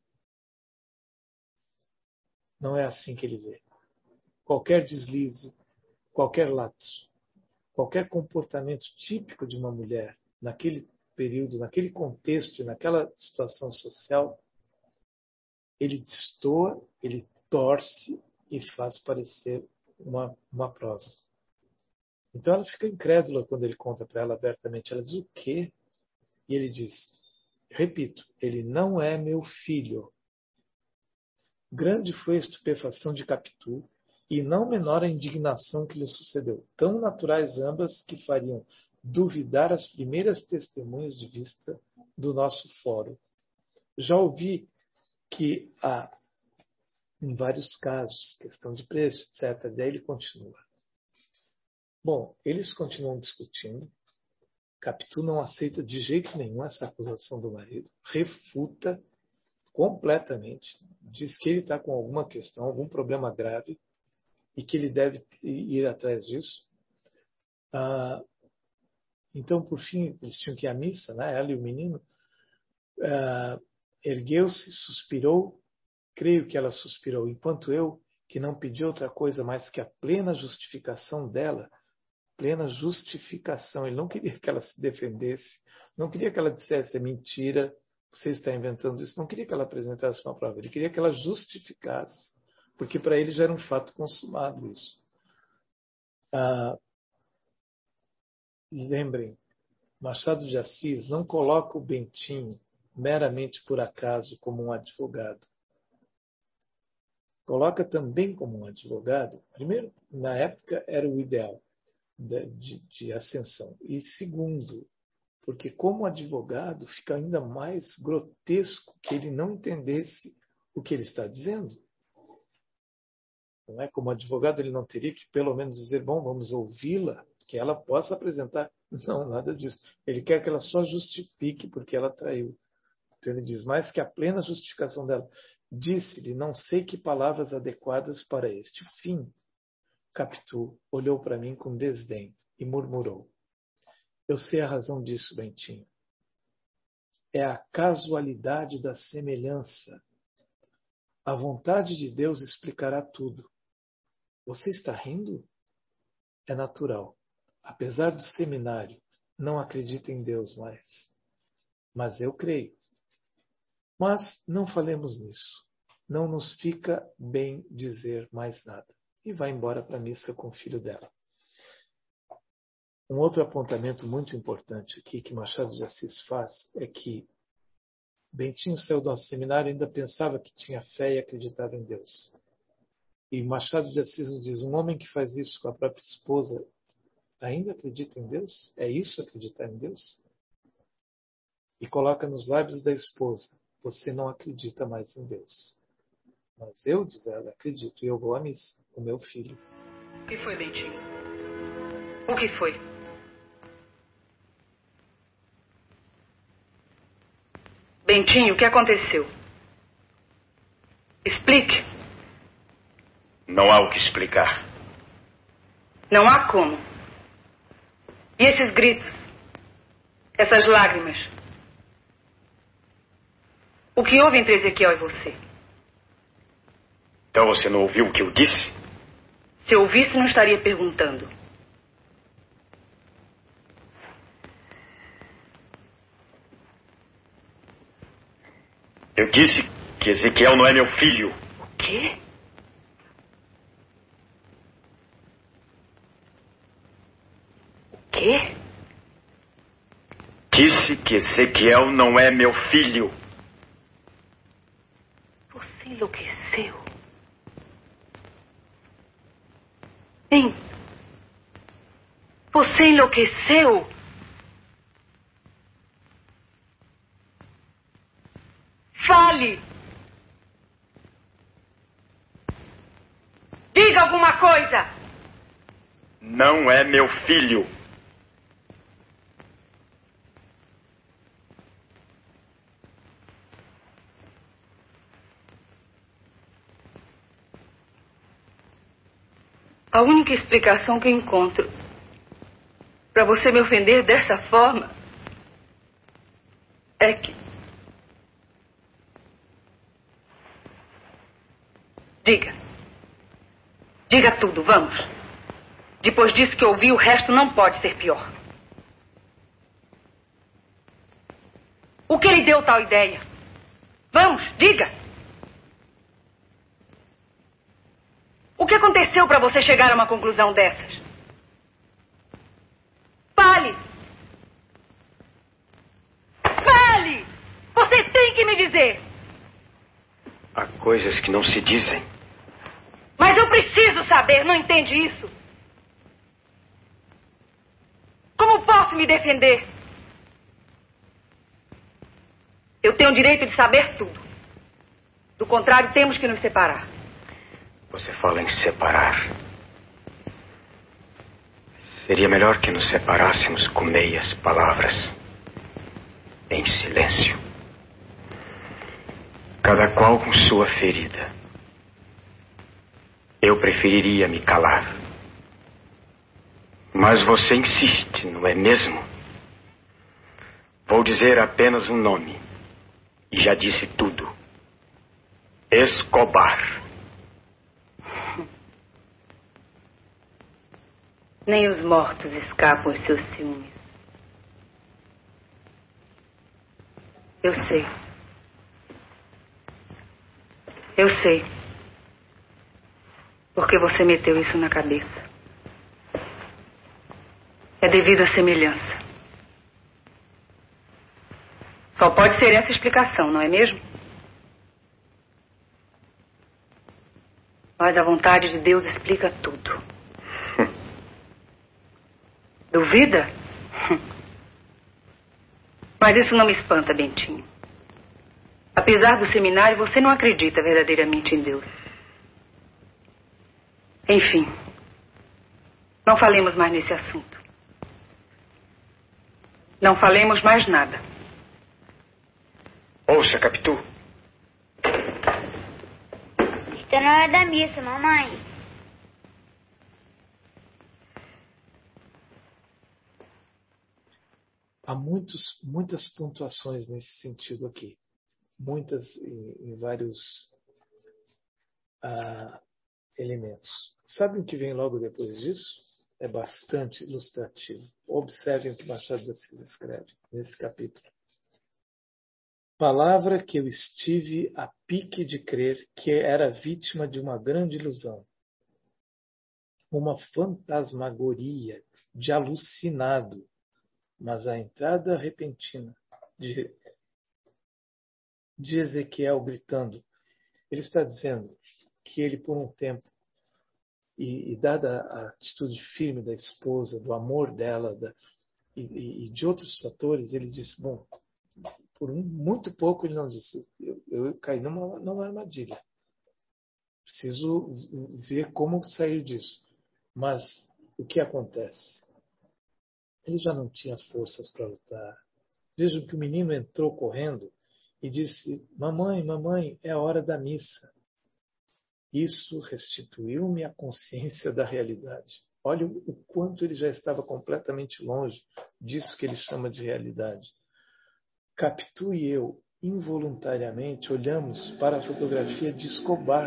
Não é assim que ele vê. Qualquer deslize, qualquer lapso, qualquer comportamento típico de uma mulher naquele período, naquele contexto e naquela situação social, ele destoa, ele torce e faz parecer uma, uma prova. Então ela fica incrédula quando ele conta para ela abertamente. Ela diz, o quê? E ele diz, repito, ele não é meu filho. Grande foi a estupefação de Capitu e não menor a indignação que lhe sucedeu. Tão naturais ambas que fariam duvidar as primeiras testemunhas de vista do nosso fórum. Já ouvi que há, em vários casos, questão de preço, etcétera. Daí ele continua. Bom, eles continuam discutindo. Capitu não aceita de jeito nenhum essa acusação do marido. Refuta completamente. Diz que ele está com alguma questão, algum problema grave e que ele deve ir atrás disso. Ah, então, por fim, eles tinham que ir à missa, né? Ela e o menino. Ah, ergueu-se, suspirou. Creio que ela suspirou, enquanto eu, que não pedi outra coisa mais que a plena justificação dela, plena justificação. Ele não queria que ela se defendesse, não queria que ela dissesse, é mentira, você está inventando isso, não queria que ela apresentasse uma prova, ele queria que ela justificasse, porque para ele já era um fato consumado isso. Ah, lembrem, Machado de Assis não coloca o Bentinho meramente por acaso como um advogado. Coloca também como um advogado, primeiro, na época era o ideal de, de, de ascensão, e segundo, porque como advogado fica ainda mais grotesco que ele não entendesse o que ele está dizendo. Não é? Como advogado ele não teria que pelo menos dizer, bom, vamos ouvi-la, que ela possa apresentar. Não, nada disso. Ele quer que ela só justifique porque ela traiu. Então ele diz, mais que a plena justificação dela. Disse-lhe, não sei que palavras adequadas para este fim. Capitu olhou para mim com desdém e murmurou. Eu sei a razão disso, Bentinho. É a casualidade da semelhança. A vontade de Deus explicará tudo. Você está rindo? É natural. Apesar do seminário não acredita em Deus mais. Mas eu creio. Mas não falemos nisso. Não nos fica bem dizer mais nada. E vai embora para a missa com o filho dela. Um outro apontamento muito importante aqui que Machado de Assis faz é que Bentinho saiu do nosso seminário e ainda pensava que tinha fé e acreditava em Deus. E Machado de Assis nos diz, um homem que faz isso com a própria esposa ainda acredita em Deus? É isso acreditar em Deus? E coloca nos lábios da esposa, você não acredita mais em Deus. Mas eu, diz ela, acredito e eu vou à missa, com meu filho. O que foi, Bentinho? O que foi? Bentinho, o que aconteceu? Explique. Não há o que explicar. Não há como. E esses gritos? Essas lágrimas? O que houve entre Ezequiel e você? Então você não ouviu o que eu disse? Se eu ouvisse, não estaria perguntando. Eu disse que Ezequiel não é meu filho. O quê? O quê? Disse que Ezequiel não é meu filho. Você enlouqueceu. Hein? Você enlouqueceu? Fale! Diga alguma coisa! Não é meu filho. A única explicação que encontro para você me ofender dessa forma é que... Diga. Diga tudo, vamos. Depois disso que ouvi, o resto não pode ser pior. O que lhe deu tal ideia? Vamos, diga. O que aconteceu para você chegar a uma conclusão dessas? Fale! Fale! Você tem que me dizer! Há coisas que não se dizem. Mas eu preciso saber, não entende isso? Como posso me defender? Eu tenho o direito de saber tudo. Do contrário, temos que nos separar. Você fala em separar. Seria melhor que nos separássemos com meias palavras. Em silêncio. Cada qual com sua ferida. Eu preferiria me calar. Mas você insiste, não é mesmo? Vou dizer apenas um nome. E já disse tudo. Escobar. Nem os mortos escapam os seus ciúmes. Eu sei. Eu sei. Porque você meteu isso na cabeça. É devido à semelhança. Só pode ser essa explicação, não é mesmo? Mas a vontade de Deus explica tudo. Duvida? Mas isso não me espanta, Bentinho. Apesar do seminário, você não acredita verdadeiramente em Deus. Enfim, não falemos mais nesse assunto. Não falemos mais nada. Ouça, Capitu. Está na hora da missa, mamãe. Há muitos, muitas pontuações nesse sentido aqui. Muitas em, em vários ah, elementos. Sabe o que vem logo depois disso? é bastante ilustrativo. Observem o que Machado de Assis escreve nesse capítulo. Palavra que eu estive a pique de crer que era vítima de uma grande ilusão, uma fantasmagoria de alucinado, mas a entrada repentina de, de Ezequiel gritando, ele está dizendo que ele por um tempo, e, e dada a atitude firme da esposa, do amor dela, da, e, e de outros fatores, ele disse, bom, por um, muito pouco ele não disse, eu, eu caí numa, numa armadilha. Preciso ver como sair disso. Mas o que acontece? Ele já não tinha forças para lutar. Vejam que o menino entrou correndo e disse, mamãe, mamãe, é a hora da missa. Isso restituiu-me a consciência da realidade. Olha o quanto ele já estava completamente longe disso que ele chama de realidade. Capitu e eu, involuntariamente, olhamos para a fotografia de Escobar.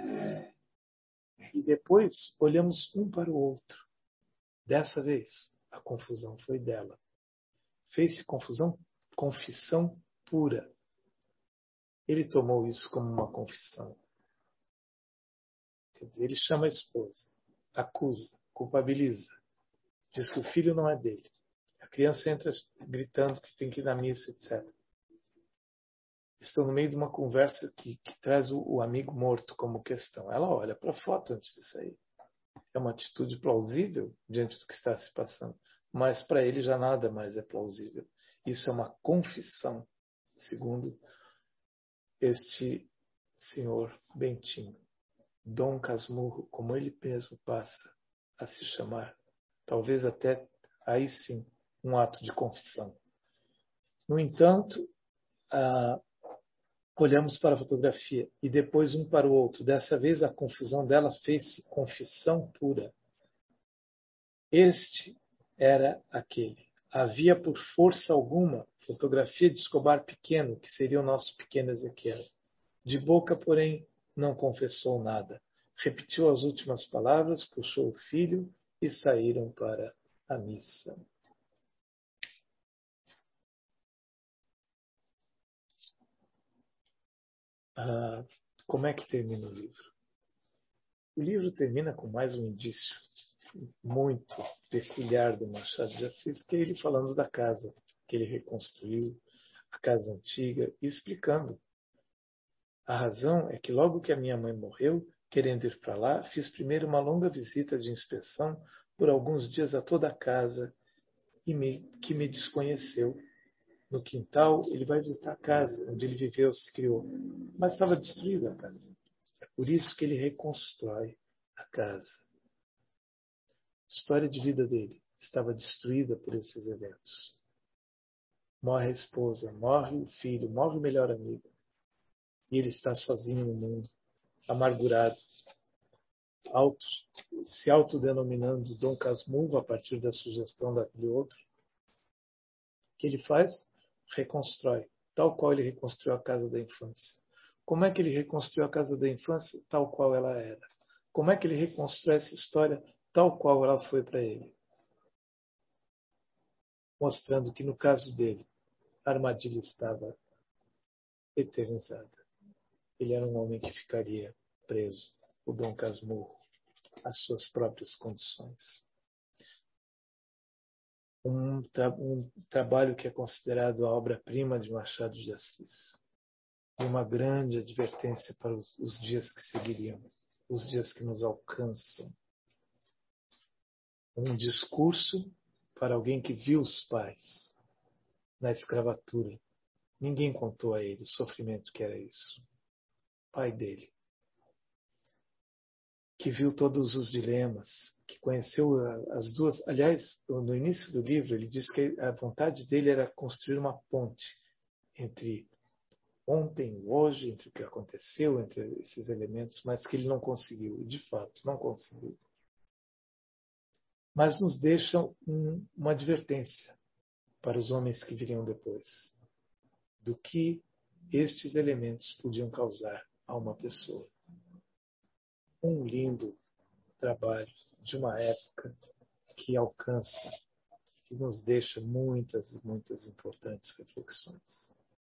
E depois olhamos um para o outro. Dessa vez, a confusão foi dela. Fez-se confusão, confissão pura. Ele tomou isso como uma confissão. Quer dizer, ele chama a esposa, acusa, culpabiliza, diz que o filho não é dele. A criança entra gritando que tem que ir na missa, etcétera. Estão no meio de uma conversa que, que traz o, o amigo morto como questão. Ela olha para a foto antes de sair. É uma atitude plausível diante do que está se passando, mas para ele já nada mais é plausível. Isso é uma confissão, segundo este senhor Bentinho. Dom Casmurro, como ele mesmo passa a se chamar, talvez até aí sim um ato de confissão. No entanto, ah, olhamos para a fotografia e depois um para o outro. Dessa vez a confusão dela fez-se confissão pura. Este era aquele. Havia por força alguma fotografia de Escobar pequeno, que seria o nosso pequeno Ezequiel. De boca, porém, não confessou nada. Repetiu as últimas palavras, puxou o filho e saíram para a missa. Ah, como é que termina o livro? O livro termina com mais um indício muito peculiar do Machado de Assis, que é ele falando da casa que ele reconstruiu, a casa antiga, e explicando. A razão é que logo que a minha mãe morreu, querendo ir para lá, fiz primeiro uma longa visita de inspeção por alguns dias a toda a casa e me, que me desconheceu. No quintal, ele vai visitar a casa onde ele viveu, se criou. Mas estava destruída a casa. É por isso que ele reconstrói a casa. A história de vida dele estava destruída por esses eventos. Morre a esposa, morre o filho, morre o melhor amigo. E ele está sozinho no mundo, amargurado, auto, se autodenominando Dom Casmurro a partir da sugestão daquele outro. O que ele faz? Reconstrói, tal qual ele reconstruiu a casa da infância. Como é que ele reconstruiu a casa da infância? Tal qual ela era. Como é que ele reconstrói essa história? Tal qual ela foi para ele. Mostrando que no caso dele, a armadilha estava eternizada. Ele era um homem que ficaria preso, o Dom Casmurro, às suas próprias condições. Um, tra- um trabalho que é considerado a obra-prima de Machado de Assis. E uma grande advertência para os, os dias que seguiriam, os dias que nos alcançam. Um discurso para alguém que viu os pais na escravatura. Ninguém contou a ele o sofrimento que era isso. Pai dele, que viu todos os dilemas, que conheceu as duas... Aliás, no início do livro, ele diz que a vontade dele era construir uma ponte entre ontem e hoje, entre o que aconteceu, entre esses elementos, mas que ele não conseguiu, e de fato não conseguiu. Mas nos deixa um, uma advertência para os homens que viriam depois, do que estes elementos podiam causar a uma pessoa. Um lindo trabalho de uma época que alcança, que nos deixa muitas, muitas importantes reflexões.